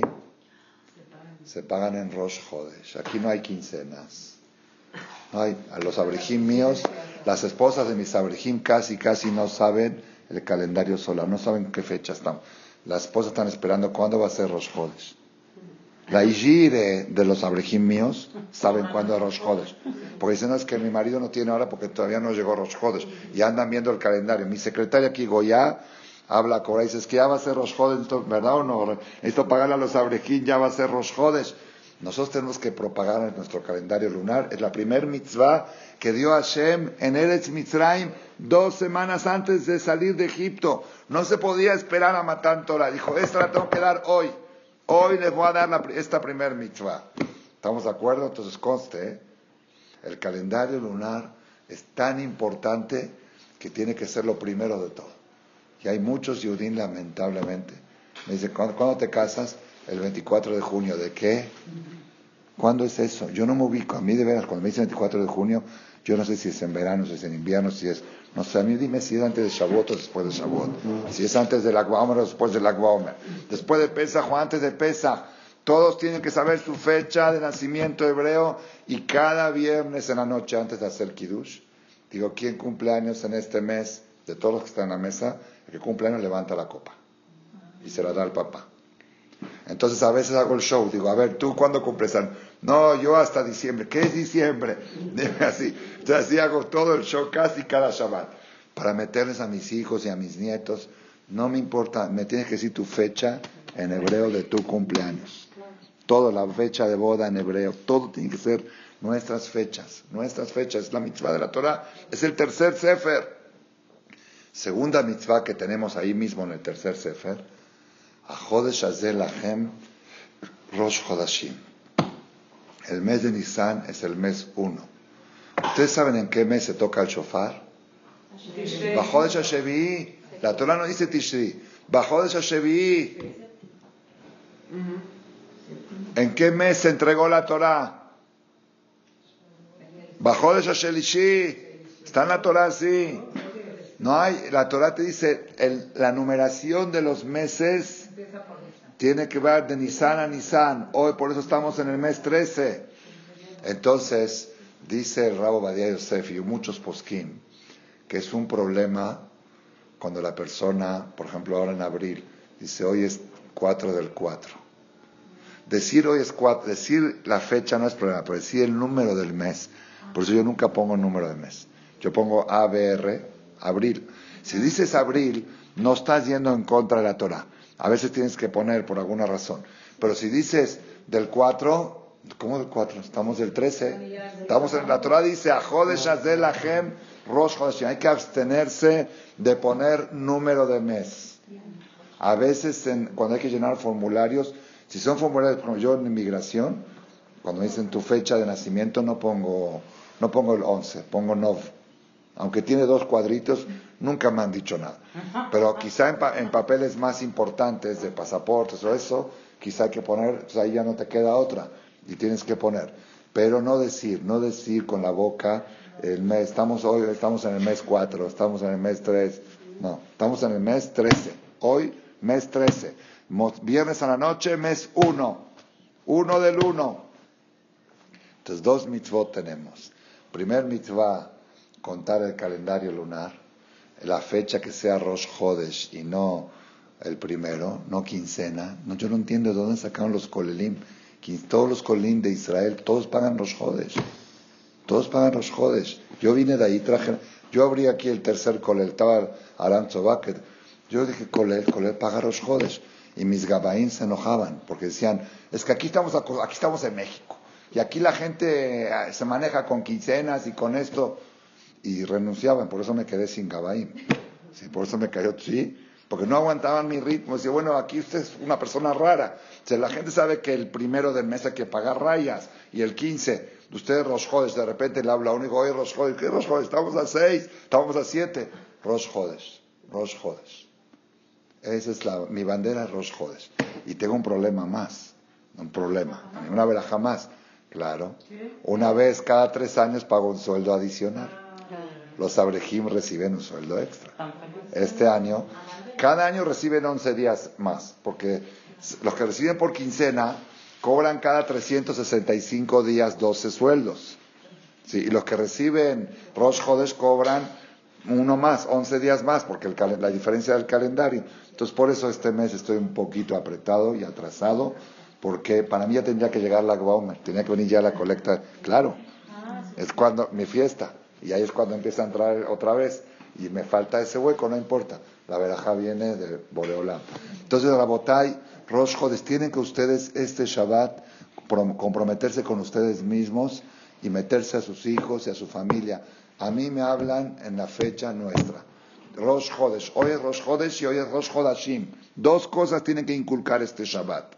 se pagan en Rosh Hodesh. Aquí no hay quincenas. No hay, a los abrejim míos, las esposas de mis abrejim casi, casi no saben el calendario solar, no saben qué fecha estamos. Las esposas están esperando cuándo va a ser Rosh Hodesh. La Ijire de los abrejim míos saben cuándo es Rosh Hodesh. Porque dicen, no, es que mi marido no tiene ahora porque todavía no llegó Rosh Hodesh. Y andan viendo el calendario. Mi secretaria aquí, Goya, habla con ella y dice, es que ya va a ser Rosh Hodesh, ¿verdad o no? Esto pagarle a los abrejim, ya va a ser Rosh Hodesh. Nosotros tenemos que propagar en nuestro calendario lunar. Es la primer mitzvah que dio Hashem en Eretz Mitzrayim dos semanas antes de salir de Egipto. No se podía esperar a Matan Torah. Dijo, esta la tengo que dar hoy. Hoy les voy a dar la, esta primer mitzvah. ¿Estamos de acuerdo? Entonces conste, ¿eh? El calendario lunar es tan importante que tiene que ser lo primero de todo. Y hay muchos Yudim, lamentablemente. Me dicen, ¿cuándo, ¿cuándo te casas? El veinticuatro de junio. ¿De qué? ¿Cuándo es eso? Yo no me ubico. A mí de veras, cuando me dicen veinticuatro de junio, yo no sé si es en verano, si es en invierno, si es... No sé, a mí dime si es antes de Shavuot o después de Shavuot. Si es antes de la Guaomer o después de la Guaomer. Después de Pesach o antes de Pesach. Todos tienen que saber su fecha de nacimiento hebreo. Y cada viernes en la noche, antes de hacer Kiddush, digo, ¿quién cumple años en este mes? De todos los que están en la mesa, el que cumple años levanta la copa. Y se la da al papá. Entonces a veces hago el show, digo, a ver, ¿tú cuándo cumples años? No, yo hasta diciembre. ¿Qué es diciembre? Dime así. Entonces así hago todo el show casi cada Shabbat. Para meterles a mis hijos y a mis nietos, no me importa, me tienes que decir tu fecha en hebreo de tu cumpleaños. Todo, la fecha de boda en hebreo, todo tiene que ser nuestras fechas. Nuestras fechas, es la mitzvah de la Torah, es el tercer sefer. Segunda mitzvah que tenemos ahí mismo en el tercer sefer, a Jodesh Hazeh Lachem Rosh Hodashim. El mes de Nisan es el mes uno. ¿Ustedes saben en qué mes se toca el shofar? Bajodesh HaShevi'i. La Torah no dice Tishri. Bajodesh HaShevi'i. ¿En qué mes se entregó la Torah? Bajodesh HaShelishi. Está en la Torah así. No hay, la Torah te dice, el, la numeración de los meses tiene que ver de Nisan a Nisan. Hoy por eso estamos en el mes trece. Entonces, dice el Rabo Badia Yosef y muchos poskim, que es un problema cuando la persona, por ejemplo ahora en abril, dice hoy es cuatro del cuatro. Decir hoy es cuatro, decir la fecha no es problema, pero decir el número del mes. Por eso yo nunca pongo número de mes. Yo pongo A B R, abril. Si dices abril, no estás yendo en contra de la Torah. A veces tienes que poner por alguna razón. Pero si dices del cuatro, ¿cómo del cuatro? Estamos del trece. Estamos en la Torah dice, a Jodesh Hazeh Lachem Rosh Hodashim. Hay que abstenerse de poner número de mes. A veces en, cuando hay que llenar formularios, si son formularios, como yo en inmigración, cuando me dicen tu fecha de nacimiento, no pongo, no pongo el once, pongo nov. Aunque tiene dos cuadritos, nunca me han dicho nada. Pero quizá en, pa- en papeles más importantes, de pasaportes o eso, quizá hay que poner, pues ahí ya no te queda otra, y tienes que poner. Pero no decir, no decir con la boca, el mes, estamos hoy, estamos en el mes cuatro, estamos en el mes tres, no, estamos en el mes trece, hoy mes trece, viernes a la noche, mes uno, uno del uno. Entonces dos mitzvot tenemos. Primer mitzvah, contar el calendario lunar, la fecha que sea Rosh Hodesh y no el primero, no quincena. No, yo no entiendo de dónde sacaron los kolelim. Todos los kolelim de Israel, todos pagan Rosh Hodesh. Todos pagan Rosh Hodesh. Yo vine de ahí, traje, yo abrí aquí el tercer kolel, estaba Aram Tzobaket. Yo dije, kolel, kolel paga Rosh Hodesh. Y mis gabaín se enojaban, porque decían, es que aquí estamos, aquí estamos en México. Y aquí la gente se maneja con quincenas y con esto. y renunciaban, por eso me quedé sin Gabaim. Sí, por eso me cayó, sí, porque no aguantaban mi ritmo. Decía, bueno, aquí usted es una persona rara. O sea, la gente sabe que el primero del mes hay que pagar rayas, y el quince, usted Rosh Hodesh, de repente le habla a uno y digo, oye, Rosh Hodesh, ¿qué Rosh Hodesh? Estamos a seis, estamos a siete. Rosh Hodesh, Rosh Hodesh. Esa es la, mi bandera es Rosh Hodesh. Y tengo un problema más, un problema, una verajá más. Claro, una vez cada tres años pago un sueldo adicional. Los abrejim reciben un sueldo extra. Este año, cada año reciben once días más, porque los que reciben por quincena cobran cada trescientos sesenta y cinco días doce sueldos. Sí, y los que reciben Rosh Hodesh cobran uno más, once días más, porque el, la diferencia del calendario. Entonces, por eso este mes estoy un poquito apretado y atrasado, porque para mí ya tendría que llegar la Gaumer, tenía que venir ya la colecta. Claro, es cuando mi fiesta. Y ahí es cuando empieza a entrar otra vez. Y me falta ese hueco, no importa. La verajá viene de Boreolam. Entonces, Rabotay, Rosh Hodesh, tienen que ustedes este Shabbat comprometerse con ustedes mismos y meterse a sus hijos y a su familia. A mí me hablan en la fecha nuestra. Rosh Hodesh. Hoy es Rosh Hodesh y hoy es Rosh Hodashim. Dos cosas tienen que inculcar este Shabbat.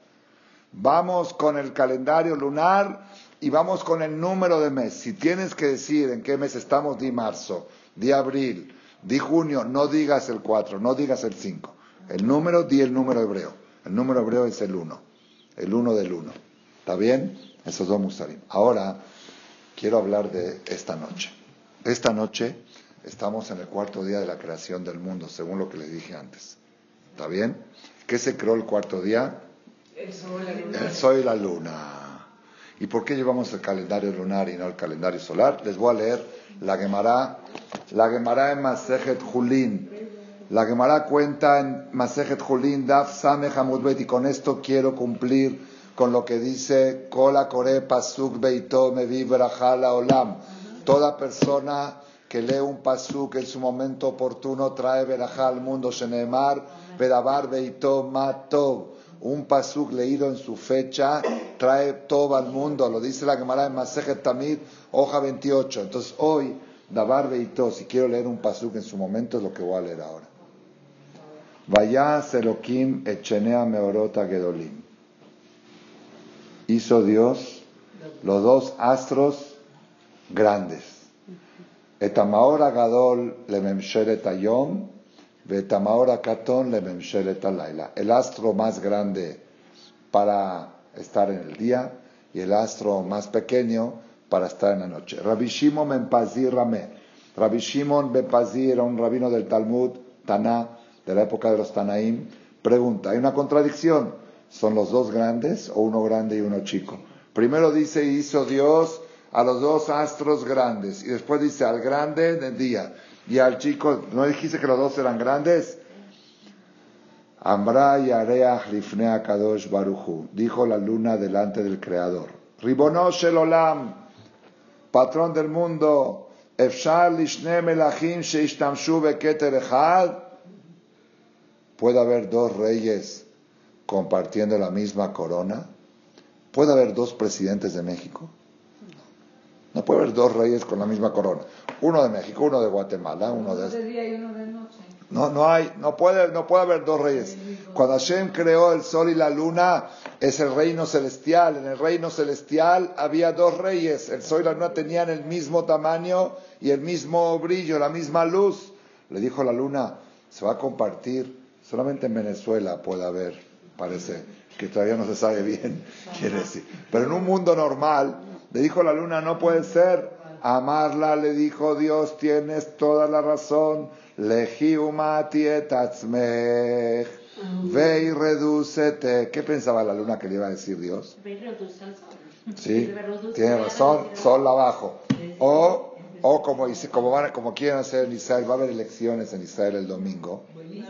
Vamos con el calendario lunar y vamos con el número de mes. Si tienes que decir en qué mes estamos, di marzo, di abril, di junio, no digas el cuatro, no digas el cinco. El número, di el número hebreo. El número hebreo es el uno. El uno del uno. ¿Está bien? Esos dos musarim. Ahora quiero hablar de esta noche. Esta noche estamos en el cuarto día de la creación del mundo, según lo que les dije antes. ¿Está bien? ¿Qué se creó el cuarto día? El sol, la luna. El sol y la luna. ¿Y por qué llevamos el calendario lunar y no el calendario solar? Les voy a leer la Gemara, la Gemara en Masejet Julin. La Gemara cuenta en Masejet Julin, Daf Samech Amud Bet, y con esto quiero cumplir con lo que dice Kola Kore Pasuk Beito Mevi Berajá Olam. Toda persona que lee un pasuk en su momento oportuno trae verajá al mundo. Sheneemar Bedavar Beito Matov. Un pasuk leído en su fecha trae todo al mundo. Lo dice la Gemara en Masejet Tamid, hoja veintiocho. Entonces hoy, Davar Beito, si quiero leer un pasuk en su momento, es lo que voy a leer ahora. Vayas Elokim Echenea Meorota Gedolim. Hizo Dios los dos astros grandes. Etamaora Gadol Lememsheret Hayom, Etamaora Katon Lememsheret Halayla. El astro más grande para estar en el día y el astro más pequeño para estar en la noche. Rabbi Shimon ben Pazi Rameh. Rabbi Shimon ben Pazi era un rabino del Talmud, Taná, de la época de los Tanaim. Pregunta, ¿hay una contradicción? ¿Son los dos grandes o uno grande y uno chico? Primero dice, hizo Dios a los dos astros grandes, y después dice al grande del día y al chico. ¿No dijiste que los dos eran grandes? Amra yareach lifnei HaKadosh Baruchu. Dijo la luna delante del Creador. Ribono shel olam, patrón del mundo. Efshar lishne melachim sheishtamshu beketer echad. ¿Puede haber dos reyes compartiendo la misma corona? ¿Puede haber dos presidentes de México? No puede haber dos reyes con la misma corona. Uno de México, uno de Guatemala, uno de... Uno de día y uno de noche. No, no hay, no puede, no puede haber dos reyes. Cuando Hashem creó el sol y la luna, es el reino celestial. En el reino celestial había dos reyes. El sol y la luna tenían el mismo tamaño y el mismo brillo, la misma luz. Le dijo la luna, se va a compartir. Solamente en Venezuela puede haber, parece que todavía no se sabe bien, quiere decir. Pero en un mundo normal, le dijo la luna, no puede ser. Amarla, le dijo Dios, tienes toda la razón. Lehiumati etatzmech, vei redúcete. ¿Qué pensaba la luna que le iba a decir Dios? Sí, tiene razón, sol abajo. O, o como, como, van, como quieren hacer en Israel, va a haber elecciones en Israel el domingo.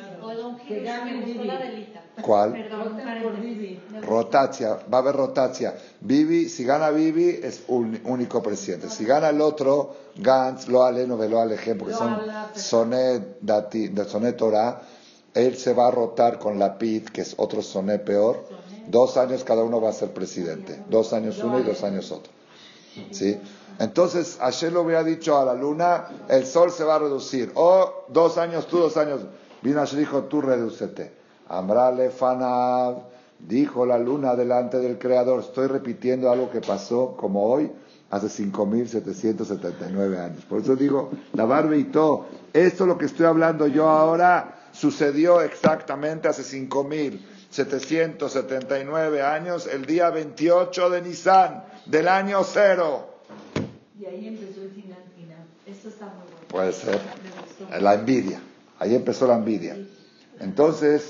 ¿Cuál? Rotacia, va a haber rotacia. Bibi, si gana Bibi, es un único presidente. Si gana el otro, Gantz, lo aleno, velo alejem, porque son soné dati, de soné Torah, él se va a rotar con Lapid, que es otro soné peor. Dos años cada uno va a ser presidente. Dos años uno y dos años otro. ¿sí? Entonces, Hashem le hubiera dicho a la luna, el sol se va a reducir. O dos años tú, dos años. Vino Hashem y dijo, tú redúcete. Ambrale Fanav, dijo la luna delante del Creador. Estoy repitiendo algo que pasó como hoy, hace cinco mil setecientos setenta y nueve años. Por eso digo, la barbe y todo. Esto lo que estoy hablando yo ahora sucedió exactamente hace cinco mil setecientos setenta y nueve años, el día veintiocho de Nisan, del año cero. Y ahí empezó el final final. Esto está muy bueno. Puede ser. La envidia. Ahí empezó la envidia. Entonces,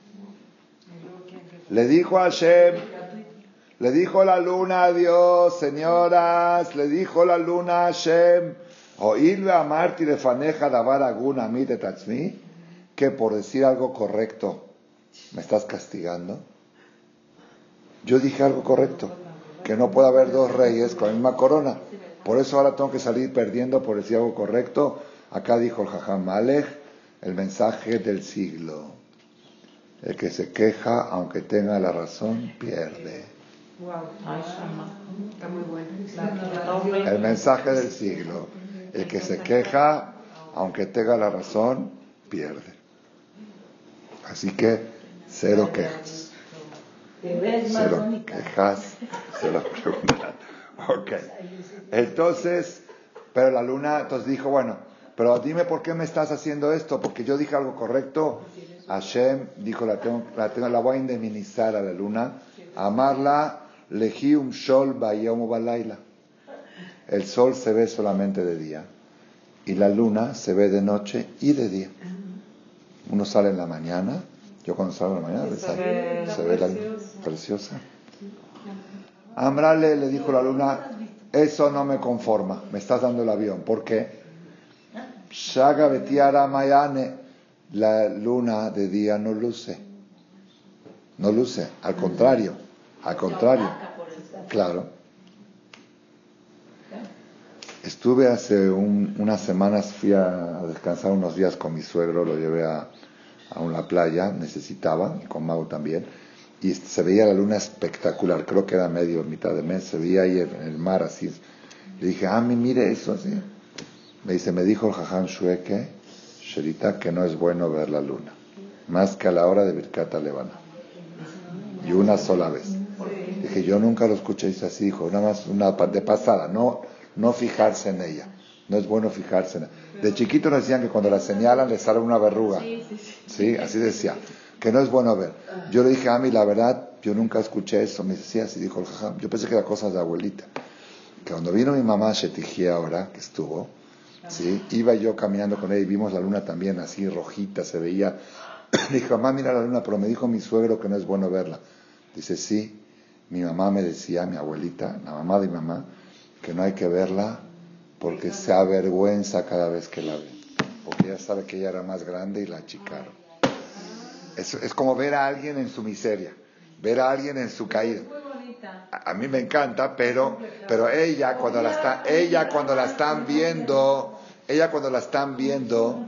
le dijo a Hashem, le dijo la luna a Dios, señoras, le dijo la luna a Hashem, oír a Marti de Faneja davar agun amit et atzmi, que por decir algo correcto me estás castigando. Yo dije algo correcto, que no puede haber dos reyes con la misma corona. Por eso ahora tengo que salir perdiendo por decir algo correcto. Acá dijo el Jajam Malech, el mensaje del siglo. El que se queja, aunque tenga la razón, pierde. Wow. Está muy bueno. El mensaje del siglo. El que se queja, aunque tenga la razón, pierde. Así que, cero quejas. Cero quejas, cero preguntas. Ok. Entonces, pero la luna entonces dijo, bueno, pero dime por qué me estás haciendo esto, porque yo dije algo correcto. Hashem dijo, la, tengo, la, tengo, la voy a indemnizar a la luna, amarla, legium shol bayom balayla. El sol se ve solamente de día y la luna se ve de noche y de día. Uno sale en la mañana, yo cuando salgo en la mañana se ve, se ve la luna preciosa. Amrale, le dijo la luna, eso no me conforma, me estás dando el avión. ¿Por qué? Shaga betiara mayane, la luna de día no luce, no luce, al contrario, al contrario, claro. Estuve hace un, unas semanas, fui a, a descansar unos días con mi suegro, lo llevé a, a una playa, necesitaba, y con Mau también, y se veía la luna espectacular, creo que era medio, mitad de mes, se veía ahí en el mar así. Le dije, ah, mire eso así. Me dice, me dijo el Jajam Shueke, Sherita, que no es bueno ver la luna, más que a la hora de Birkat Levana. Y una sola vez. Dije, yo nunca lo escuché, dice así, dijo, nada más una de pasada, no, no fijarse en ella. No es bueno fijarse en ella. De chiquito nos decían que cuando la señalan le sale una verruga. Sí, así decía. Que no es bueno ver. Yo le dije a mí, la verdad, yo nunca escuché eso. Me decía así, dijo el Jajam. Yo pensé que era cosa de abuelita. Que cuando vino mi mamá a Shetijé ahora, que estuvo, ¿sí? Iba yo caminando con ella y vimos la luna también así rojita, se veía. Le dije, mamá, mira la luna, pero me dijo mi suegro que no es bueno verla. Dice, sí, mi mamá me decía, mi abuelita, la mamá de mi mamá, que no hay que verla porque se avergüenza cada vez que la ve. Porque ella sabe que ella era más grande y la achicaron. Es, es como ver a alguien en su miseria, ver a alguien en su caída. A, a mí me encanta, pero, pero ella cuando la está, ella cuando la están viendo, ella cuando la están viendo,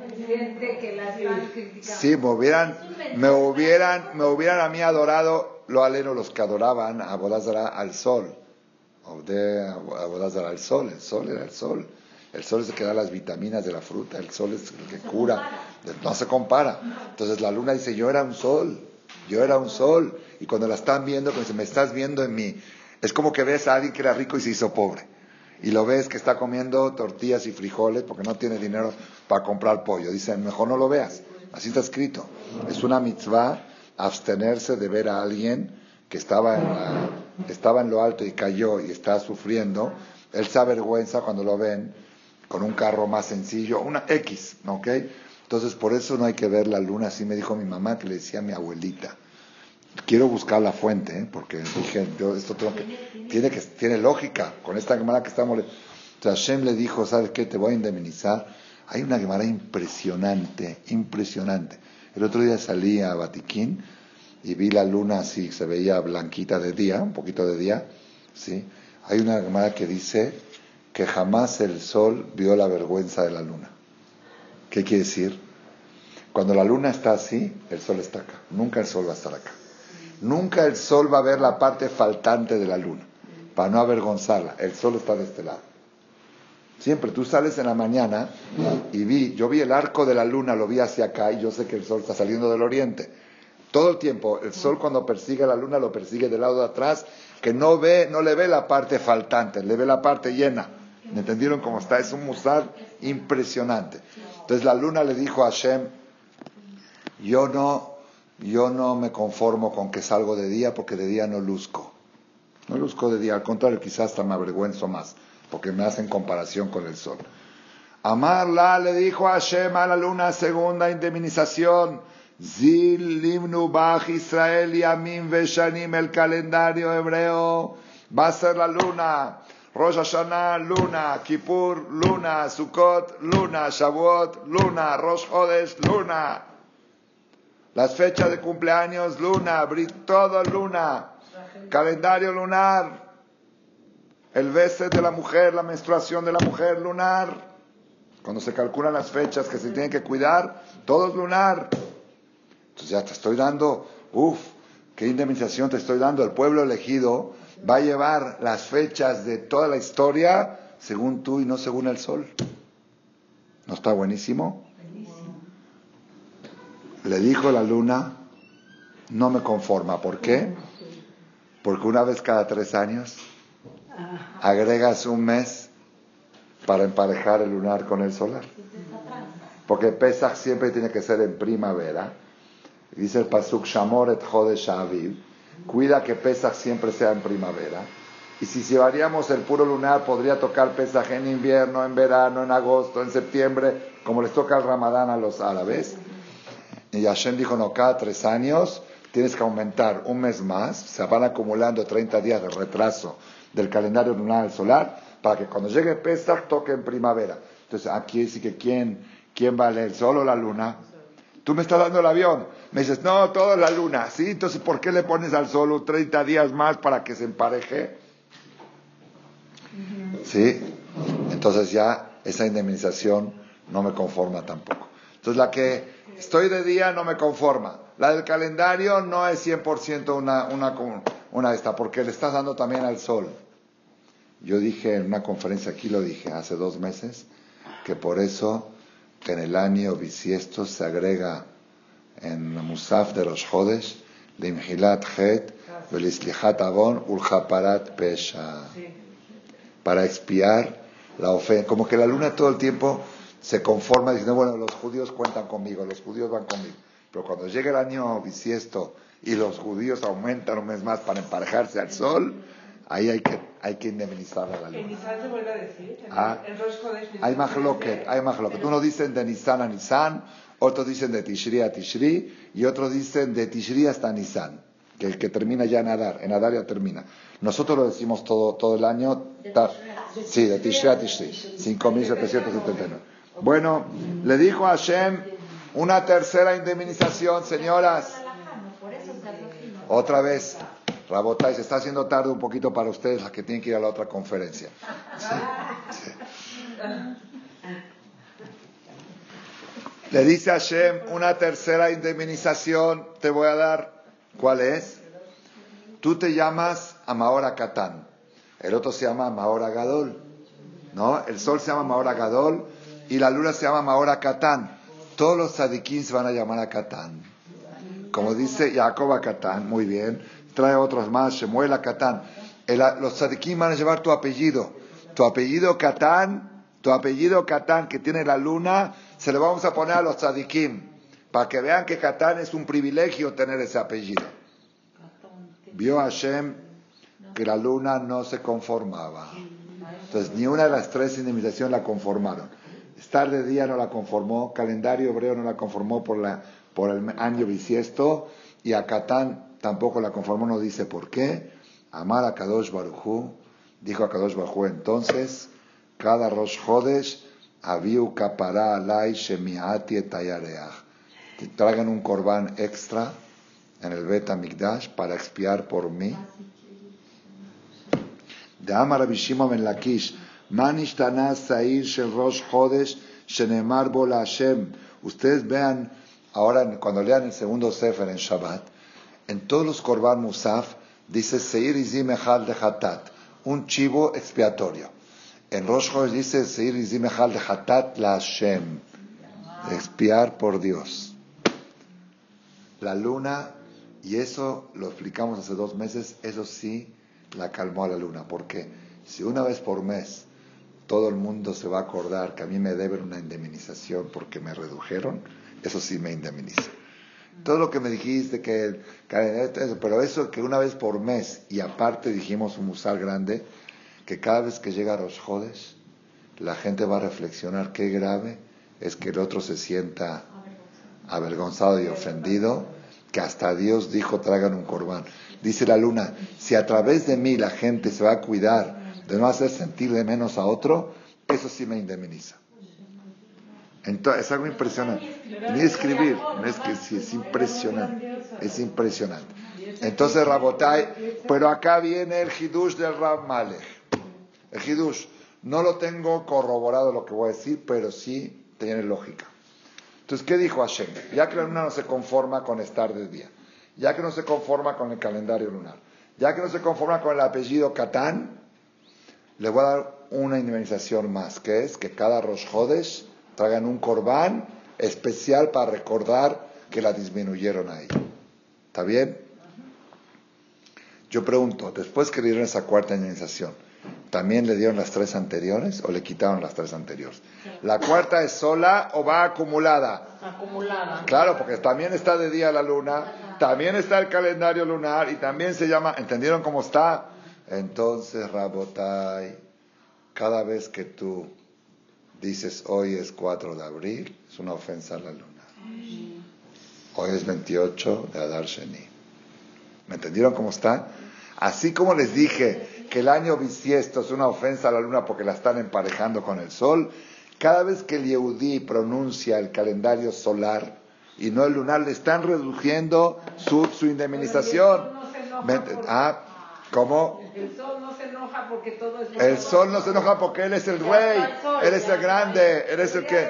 sí, me hubieran, me hubieran, me hubieran a mí adorado, lo aleno los que adoraban a Abodazara al sol, o de Abodazara al sol, el sol era el sol. El sol es el que da las vitaminas de la fruta, el sol es el que cura, no se compara. Entonces la luna dice, yo era un sol, yo era un sol. Y cuando la están viendo, cuando dice, me estás viendo en mí, es como que ves a alguien que era rico y se hizo pobre. Y lo ves que está comiendo tortillas y frijoles porque no tiene dinero para comprar pollo. Dicen, mejor no lo veas. Así está escrito. Es una mitzvah abstenerse de ver a alguien que estaba en, la, estaba en lo alto y cayó y está sufriendo. Él se avergüenza cuando lo ven con un carro más sencillo, una X, ¿ok? Entonces por eso no hay que ver la luna, así me dijo mi mamá, que le decía a mi abuelita. Quiero buscar la fuente, ¿eh? Porque dije, yo esto tengo que, tiene que, tiene lógica, con esta Gemara que estamos. Entonces Hashem le dijo, ¿sabes qué? Te voy a indemnizar. Hay una Gemara impresionante, impresionante. El otro día salí a Batiquín y vi la luna así, se veía blanquita de día, un poquito de día, ¿sí? Hay una Gemara que dice que jamás el sol vio la vergüenza de la luna. ¿Qué quiere decir? Cuando la luna está así, el sol está acá. Nunca el sol va a estar acá. Nunca el sol va a ver la parte faltante de la luna. para no avergonzarla. El sol está de este lado. Siempre tú sales en la mañana y vi, yo vi el arco de la luna, lo vi hacia acá y yo sé que el sol está saliendo del oriente. Todo el tiempo, el sol cuando persigue a la luna lo persigue del lado de atrás, que no ve, no le ve la parte faltante, le ve la parte llena. ¿Me entendieron cómo está? Es un musar impresionante. Entonces la luna le dijo a Hashem, yo no, yo no me conformo con que salgo de día porque de día no luzco. No luzco de día, al contrario, quizás hasta me avergüenzo más, porque me hacen comparación con el sol. Amarla le dijo a Hashem a la luna, segunda indemnización, Zil limnu bach Israel yamim veshanim, el calendario hebreo va a ser la luna. Rosh Hashanah, luna. Kippur, luna. Sukkot, luna. Shavuot, luna. Rosh Chodesh, luna. Las fechas de cumpleaños, luna. Todo luna. Calendario lunar. El veces de la mujer, la menstruación de la mujer, lunar. Cuando se calculan las fechas que se tienen que cuidar, todo es lunar. Entonces ya te estoy dando, uff, qué indemnización te estoy dando. El pueblo elegido va a llevar las fechas de toda la historia según tú y no según el sol. ¿No está buenísimo? Buenísimo. Le dijo la luna, no me conforma. ¿Por qué? Porque una vez cada tres años agregas un mes para emparejar el lunar con el solar. Porque Pesach siempre tiene que ser en primavera. Dice el Pasuk, Shamor et Chodesh Aviv, cuida que Pesach siempre sea en primavera. Y si llevaríamos el puro lunar, podría tocar Pesach en invierno, en verano, en agosto, en septiembre, como les toca el Ramadán a los árabes. Y Hashem dijo, no, cada tres años tienes que aumentar un mes más, se van acumulando treinta días de retraso del calendario lunar al solar, para que cuando llegue Pesach toque en primavera. Entonces, aquí dice que quién, quién vale, el sol o la luna. Tú me estás dando el avión. Me dices, no, todo es la luna. ¿Sí? Entonces, ¿por qué le pones al sol treinta días más para que se empareje? ¿Sí? Entonces ya esa indemnización no me conforma tampoco. Entonces la que estoy de día no me conforma. La del calendario no es cien por ciento una, una, una esta, porque le estás dando también al sol. Yo dije en una conferencia aquí, lo dije hace dos meses, que por eso que en el año bisiesto se agrega en Musaf de Rosh Chodesh Limhilat Het Velislichat Avon Ulchaparat Pesha, para expiar la ofensa. Como que la luna todo el tiempo se conforma diciendo, bueno, los judíos cuentan conmigo, los judíos van conmigo. Pero cuando llega el año bisiesto y los judíos aumentan un mes más para emparejarse al sol, ahí hay que, hay que indemnizar a la luna. ¿En Nisan se vuelve a decir? ¿En, ah, en Rosh Chodesh? Hay mahloket, hay mahloket. Unos dicen de Nisan a Nisan, otros dicen de Tishri a Tishri, y otros dicen de Tishri hasta Nisan, que el que termina ya en Adar, en Adar ya termina. Nosotros lo decimos todo, todo el año, ta, sí, de Tishri a Tishri, cinco mil setecientos setenta y nueve. Bueno, le dijo a Hashem una tercera indemnización, señoras. Otra vez, Rabotai, se está haciendo tarde un poquito para ustedes, las que tienen que ir a la otra conferencia. Sí, sí. Le dice a Hashem, una tercera indemnización te voy a dar. ¿Cuál es? Tú te llamas Amaora Katán, el otro se llama Amaora Gadol, ¿no? El sol se llama Amaora Gadol y la luna se llama Amaora Katán. Todos los tzadikim se van a llamar a Katán. Como dice Jacob a Katán, muy bien. Trae otros más, Shemuel a Katán. El, los tzadikim van a llevar tu apellido. Tu apellido Katán, tu apellido Katán que tiene la luna, se lo vamos a poner a los tzadikim, para que vean que Katán es un privilegio tener ese apellido. Vio Hashem que la luna no se conformaba. Entonces ni una de las tres indemnizaciones la conformaron. Estar de día no la conformó, calendario hebreo no la conformó por, la, por el año bisiesto, y a Katán tampoco la conformó, no dice por qué. Amar a Kadosh Baruj Hu, dijo a Kadosh Baruj Hu, entonces, cada Rosh Chodesh, Aviu Kapara Alay Shemiati Etayareach. Que traigan un corbán extra en el Bet HaMikdash para expiar por mí. De Amar Rabbi Shimon ben Lakish, Man ishtana sa'ir shel Rosh Chodesh shenemar bo la Hashem. Ustedes vean, ahora cuando lean el segundo Sefer en Shabbat, en todos los Korban Musaf, dice Seir izim echad de hatat, un chivo expiatorio. En Rosh Chodesh dice, Seir Izimechal de Hatat la Hashem, expiar por Dios. La luna, y eso lo explicamos hace dos meses, eso sí la calmó a la luna, porque si una vez por mes todo el mundo se va a acordar que a mí me deben una indemnización porque me redujeron, eso sí me indemniza. Todo lo que me dijiste, que, que pero eso que una vez por mes, y aparte dijimos un musar grande, que cada vez que llega a Rosh Chodesh, la gente va a reflexionar qué grave es que el otro se sienta avergonzado y ofendido, que hasta Dios dijo traigan un corbán. Dice la luna, si a través de mí la gente se va a cuidar de no hacer sentir de menos a otro, eso sí me indemniza. Entonces, es algo impresionante. Ni escribir, no es que sí, es impresionante. Es impresionante. Entonces, Rabotai, pero acá viene el Hidush del Rab Malech. El Hidush, no lo tengo corroborado lo que voy a decir, pero sí tiene lógica. Entonces, ¿qué dijo Hashem? Ya que la luna no se conforma con estar de día, ya que no se conforma con el calendario lunar, ya que no se conforma con el apellido Catán, le voy a dar una indemnización más, que es que cada Rosh Chodesh traigan un corbán especial para recordar que la disminuyeron ahí. ¿Está bien? Yo pregunto, después que le dieron esa cuarta indemnización, ¿también le dieron las tres anteriores o le quitaron las tres anteriores? ¿La cuarta es sola o va acumulada? Acumulada. Claro, porque también está de día la luna, también está el calendario lunar y también se llama, ¿entendieron cómo está? Entonces, Rabotai, cada vez que tú dices hoy es cuatro de abril, es una ofensa a la luna. Hoy es veintiocho de Adar Sheni. ¿Me entendieron cómo está? Así como les dije que el año bisiesto es una ofensa a la luna porque la están emparejando con el sol, cada vez que el Yehudí pronuncia el calendario solar y no el lunar, le están reduciendo su, su indemnización. ¿Me ent- ah, ¿Cómo? El sol no se enoja porque todo es... El sol no se enoja porque él es el rey, él es el grande, él es el que...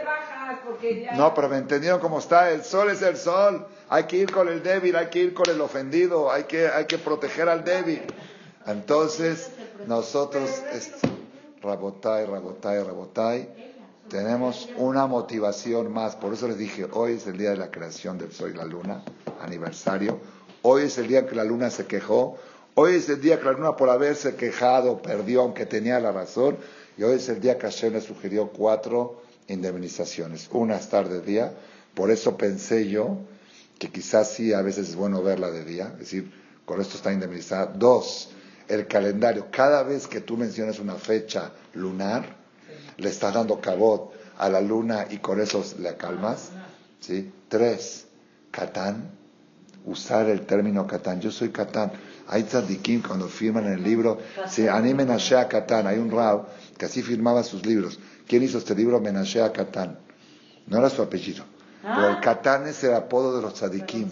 No, pero me entendieron cómo está, el sol es el sol, hay que ir con el débil, hay que ir con el ofendido, hay que, hay que proteger al débil. Entonces, nosotros, este, Rabotai, Rabotai, Rabotai, tenemos una motivación más, por eso les dije, hoy es el día de la creación del sol y la luna, aniversario, hoy es el día que la luna se quejó, hoy es el día que la luna por haberse quejado perdió aunque tenía la razón, y hoy es el día que Hashem le sugirió cuatro indemnizaciones, una estar de día, por eso pensé yo que quizás sí a veces es bueno verla de día, es decir, con esto está indemnizada. Dos, el calendario, cada vez que tú mencionas una fecha lunar, le estás dando cabot a la luna y con eso le calmas, ¿sí? Tres, Catán, usar el término Catán, yo soy Catán. Hay tzadikim cuando firman en el libro, se animen a Shea Catán, hay un rab que así firmaba sus libros. ¿Quién hizo este libro? Menashe Catán. No era su apellido. Ah. Pero el Catán es el apodo de los tzadikim.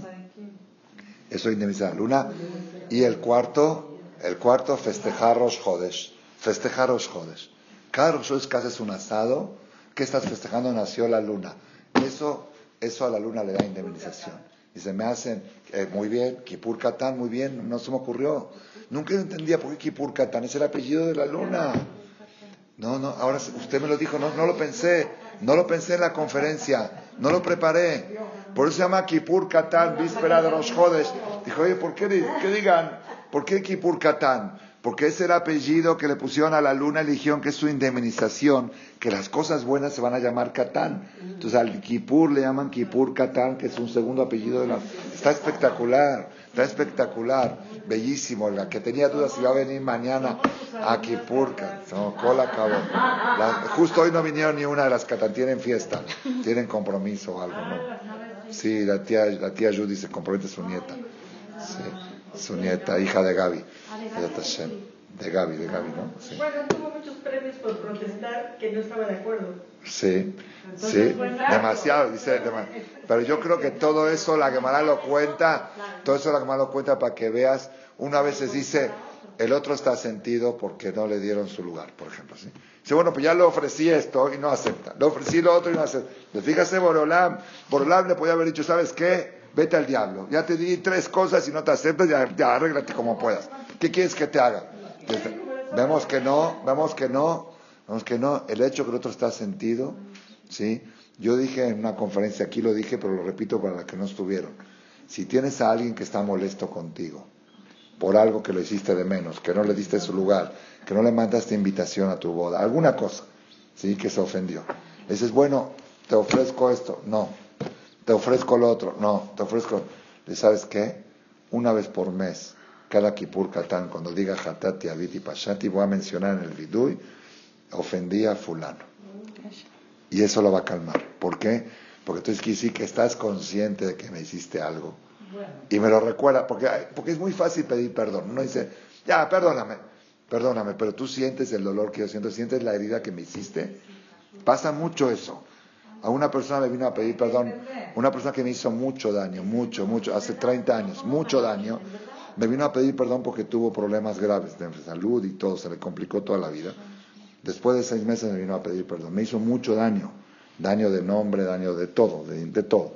Eso indemniza la luna. Y el cuarto, el cuarto, festejar Rosh Chodesh. Festejar Rosh Chodesh. Cada Rosh Chodesh que haces un asado, ¿qué estás festejando? Nació la luna. Eso, eso a la luna le da indemnización. Y se me hacen, eh, muy bien, Kipur Catán, muy bien, no se me ocurrió. Nunca entendía por qué Kipur Catán es el apellido de la luna. No, no, ahora usted me lo dijo, no, no lo pensé, no lo pensé en la conferencia, no lo preparé. Por eso se llama Kipur Catán, víspera de Rosh Chodesh. Dijo, oye, ¿por qué que digan, por qué Kipur Catán? Porque es el apellido que le pusieron a la luna, eligieron que es su indemnización, que las cosas buenas se van a llamar Catán. Entonces al Kipur le llaman Kipur Catán, que es un segundo apellido de la... Está espectacular, está espectacular, bellísimo. La que tenía dudas si va a venir mañana a Kipur, no, cola acabó. La, justo hoy no vinieron ni una de las Catán, tienen fiesta, tienen compromiso o algo, ¿no? Sí, la tía, la tía Judy se compromete a su nieta. Sí, su nieta, hija de Gaby. De Gaby, de Gaby, ¿no? Sí. Bueno, tuvo muchos premios por protestar que no estaba de acuerdo. Sí, sí, demasiado, dice, demasiado. Pero yo creo que todo eso la Gemara lo cuenta, todo eso la Gemara lo cuenta para que veas, una vez se dice, el otro está sentido porque no le dieron su lugar, por ejemplo, ¿sí? Dice, bueno, pues ya le ofrecí esto y no acepta, le ofrecí lo otro y no acepta. Pues fíjate, Borolam, Borolam le podía haber dicho, ¿sabes qué? Vete al diablo, ya te di tres cosas y no te aceptas, ya, ya arréglate como puedas. ¿Qué quieres que te haga? Vemos que no, vemos que no, vemos que no. El hecho que el otro está sentido, ¿sí? Yo dije en una conferencia, aquí lo dije, pero lo repito para los que no estuvieron. Si tienes a alguien que está molesto contigo, por algo que lo hiciste de menos, que no le diste su lugar, que no le mandaste invitación a tu boda, alguna cosa, ¿sí? Que se ofendió. Le dices, bueno, te ofrezco esto, no. Te ofrezco lo otro, no. Te ofrezco, ¿le sabes qué? Una vez por mes, cada Kipur Katán, cuando diga Hatati, Aviti, Pashati, voy a mencionar en el Vidui, ofendí a fulano. Y eso lo va a calmar. ¿Por qué? Porque tú es que sí que estás consciente de que me hiciste algo. Y me lo recuerda, porque, porque es muy fácil pedir perdón. Uno dice, ya, perdóname, perdóname, pero tú sientes el dolor que yo siento, sientes la herida que me hiciste. Pasa mucho eso. A una persona me vino a pedir perdón, una persona que me hizo mucho daño, mucho, mucho, hace treinta años, mucho daño, me vino a pedir perdón porque tuvo problemas graves de salud y todo, se le complicó toda la vida. Después de seis meses me vino a pedir perdón, me hizo mucho daño, daño de nombre, daño de todo, de, de todo.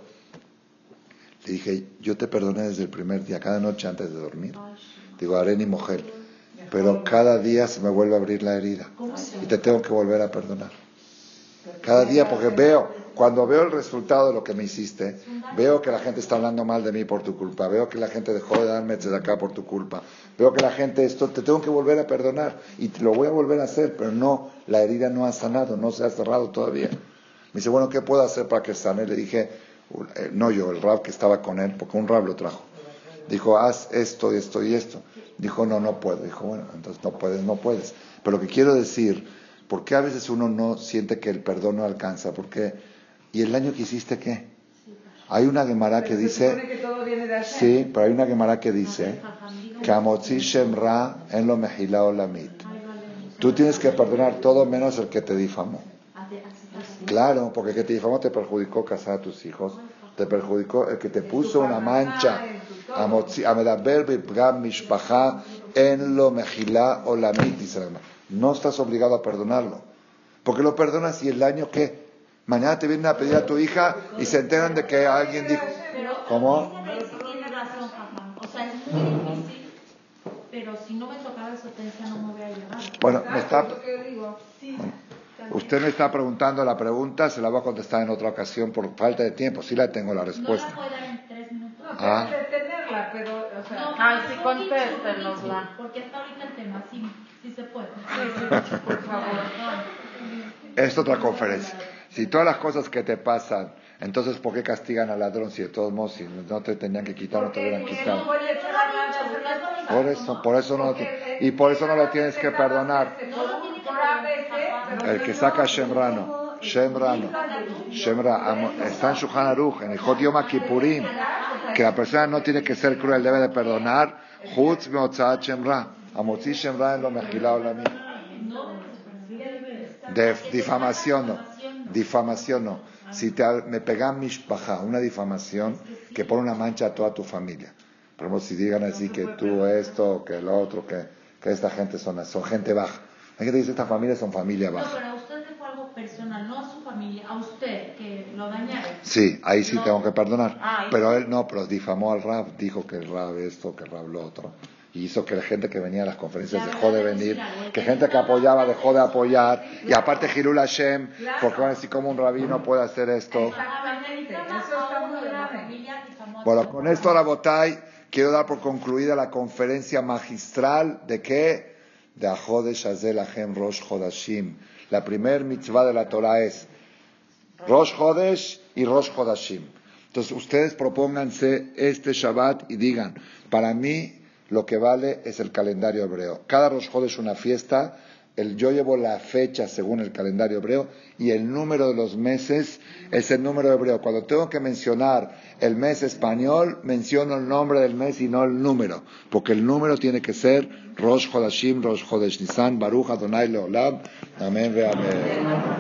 Le dije, yo te perdoné desde el primer día, cada noche antes de dormir. Digo, haré ni mujer, pero cada día se me vuelve a abrir la herida y te tengo que volver a perdonar. Cada día, porque veo, cuando veo el resultado de lo que me hiciste, veo que la gente está hablando mal de mí por tu culpa, veo que la gente dejó de darme de acá por tu culpa, veo que la gente esto, te tengo que volver a perdonar y te lo voy a volver a hacer, pero no, la herida no ha sanado, no se ha cerrado todavía. Me dice, bueno, ¿qué puedo hacer para que sane? Le dije, eh, no yo, el rab que estaba con él, porque un rab lo trajo. Dijo, haz esto, esto y esto. Dijo, no, no puedo. Dijo, bueno, entonces no puedes, no puedes. Pero lo que quiero decir, ¿por qué a veces uno no siente que el perdón no alcanza? ¿Por qué? ¿Y el daño que hiciste qué? Hay una Gemara que dice, sí, pero hay una Gemara que dice, que Amotzi Shemra en lo mejila olamit. Tú tienes que perdonar todo menos el que te difamó. Claro, porque el que te difamó te perjudicó casar a tus hijos, te perjudicó el que te puso una mancha. Amedaber b'pgam mishpacha en lo mejila olamit, dice la Gemara. No estás obligado a perdonarlo. Porque lo perdonas y el daño, ¿qué? Mañana te vienen a pedir a tu hija y se enteran de que alguien dijo... ¿Cómo? Tiene razón, papá. O sea, es muy difícil, pero si no me tocaba esa sentencia no me voy a llegar. Bueno, me está... Bueno, usted me está preguntando la pregunta, se la voy a contestar en otra ocasión por falta de tiempo. Sí la tengo la respuesta. No la puedo dar en tres minutos. No, Ah. de tenerla, pero, o sea... No, Ay, sí, no, contéstenosla. Porque está ahorita el tema, sí, sí se puede. por favor. Es otra conferencia. Si todas las cosas que te pasan, entonces ¿por qué castigan al ladrón si de todos modos si no te tenían que quitar no te hubieran quitado? Por eso, por eso no y por eso no lo tienes que perdonar. El que saca Shemrano, Shemrano, Shemra, está en Shulchan Aruch, en el Hot Yom Kippurim, que la persona no tiene que ser cruel, debe de perdonar. Chutz meotzaat Shemra, amotzi Shemra en lo mejila olamit. De difamación no, difamación no. Si te, me pegan mishpacha, una difamación que pone una mancha a toda tu familia. Por ejemplo, si digan así que tú esto, que el otro, que, que esta gente son, son gente baja. Hay gente que dice esta familia son familia baja. No, pero a usted le fue algo personal, no a su familia, a usted que lo dañaron. Sí, ahí sí no. tengo que perdonar. Ah, pero él no, pero difamó al Rab, dijo que el Rab esto, que el Rab lo otro. Y hizo que la gente que venía a las conferencias la dejó de venir, que gente que apoyaba dejó de apoyar, y aparte Hirul Hashem, porque van a decir cómo un rabino puede hacer esto. Bueno, con esto, Rabotay, quiero dar por concluida la conferencia magistral de qué? De Ahodesh Hazel Ahem Rosh Chodashim. La primer mitzvah de la Torah es Rosh Chodesh y Rosh Chodashim. Entonces ustedes propónganse este Shabbat y digan, para mí lo que vale es el calendario hebreo. Cada Rosh Chodesh es una fiesta. El, yo llevo la fecha según el calendario hebreo y el número de los meses es el número hebreo. Cuando tengo que mencionar el mes español, menciono el nombre del mes y no el número, porque el número tiene que ser Rosh Chodashim, Rosh Chodesh Nisan, Baruch Adonai Leolam. Amén ve amén.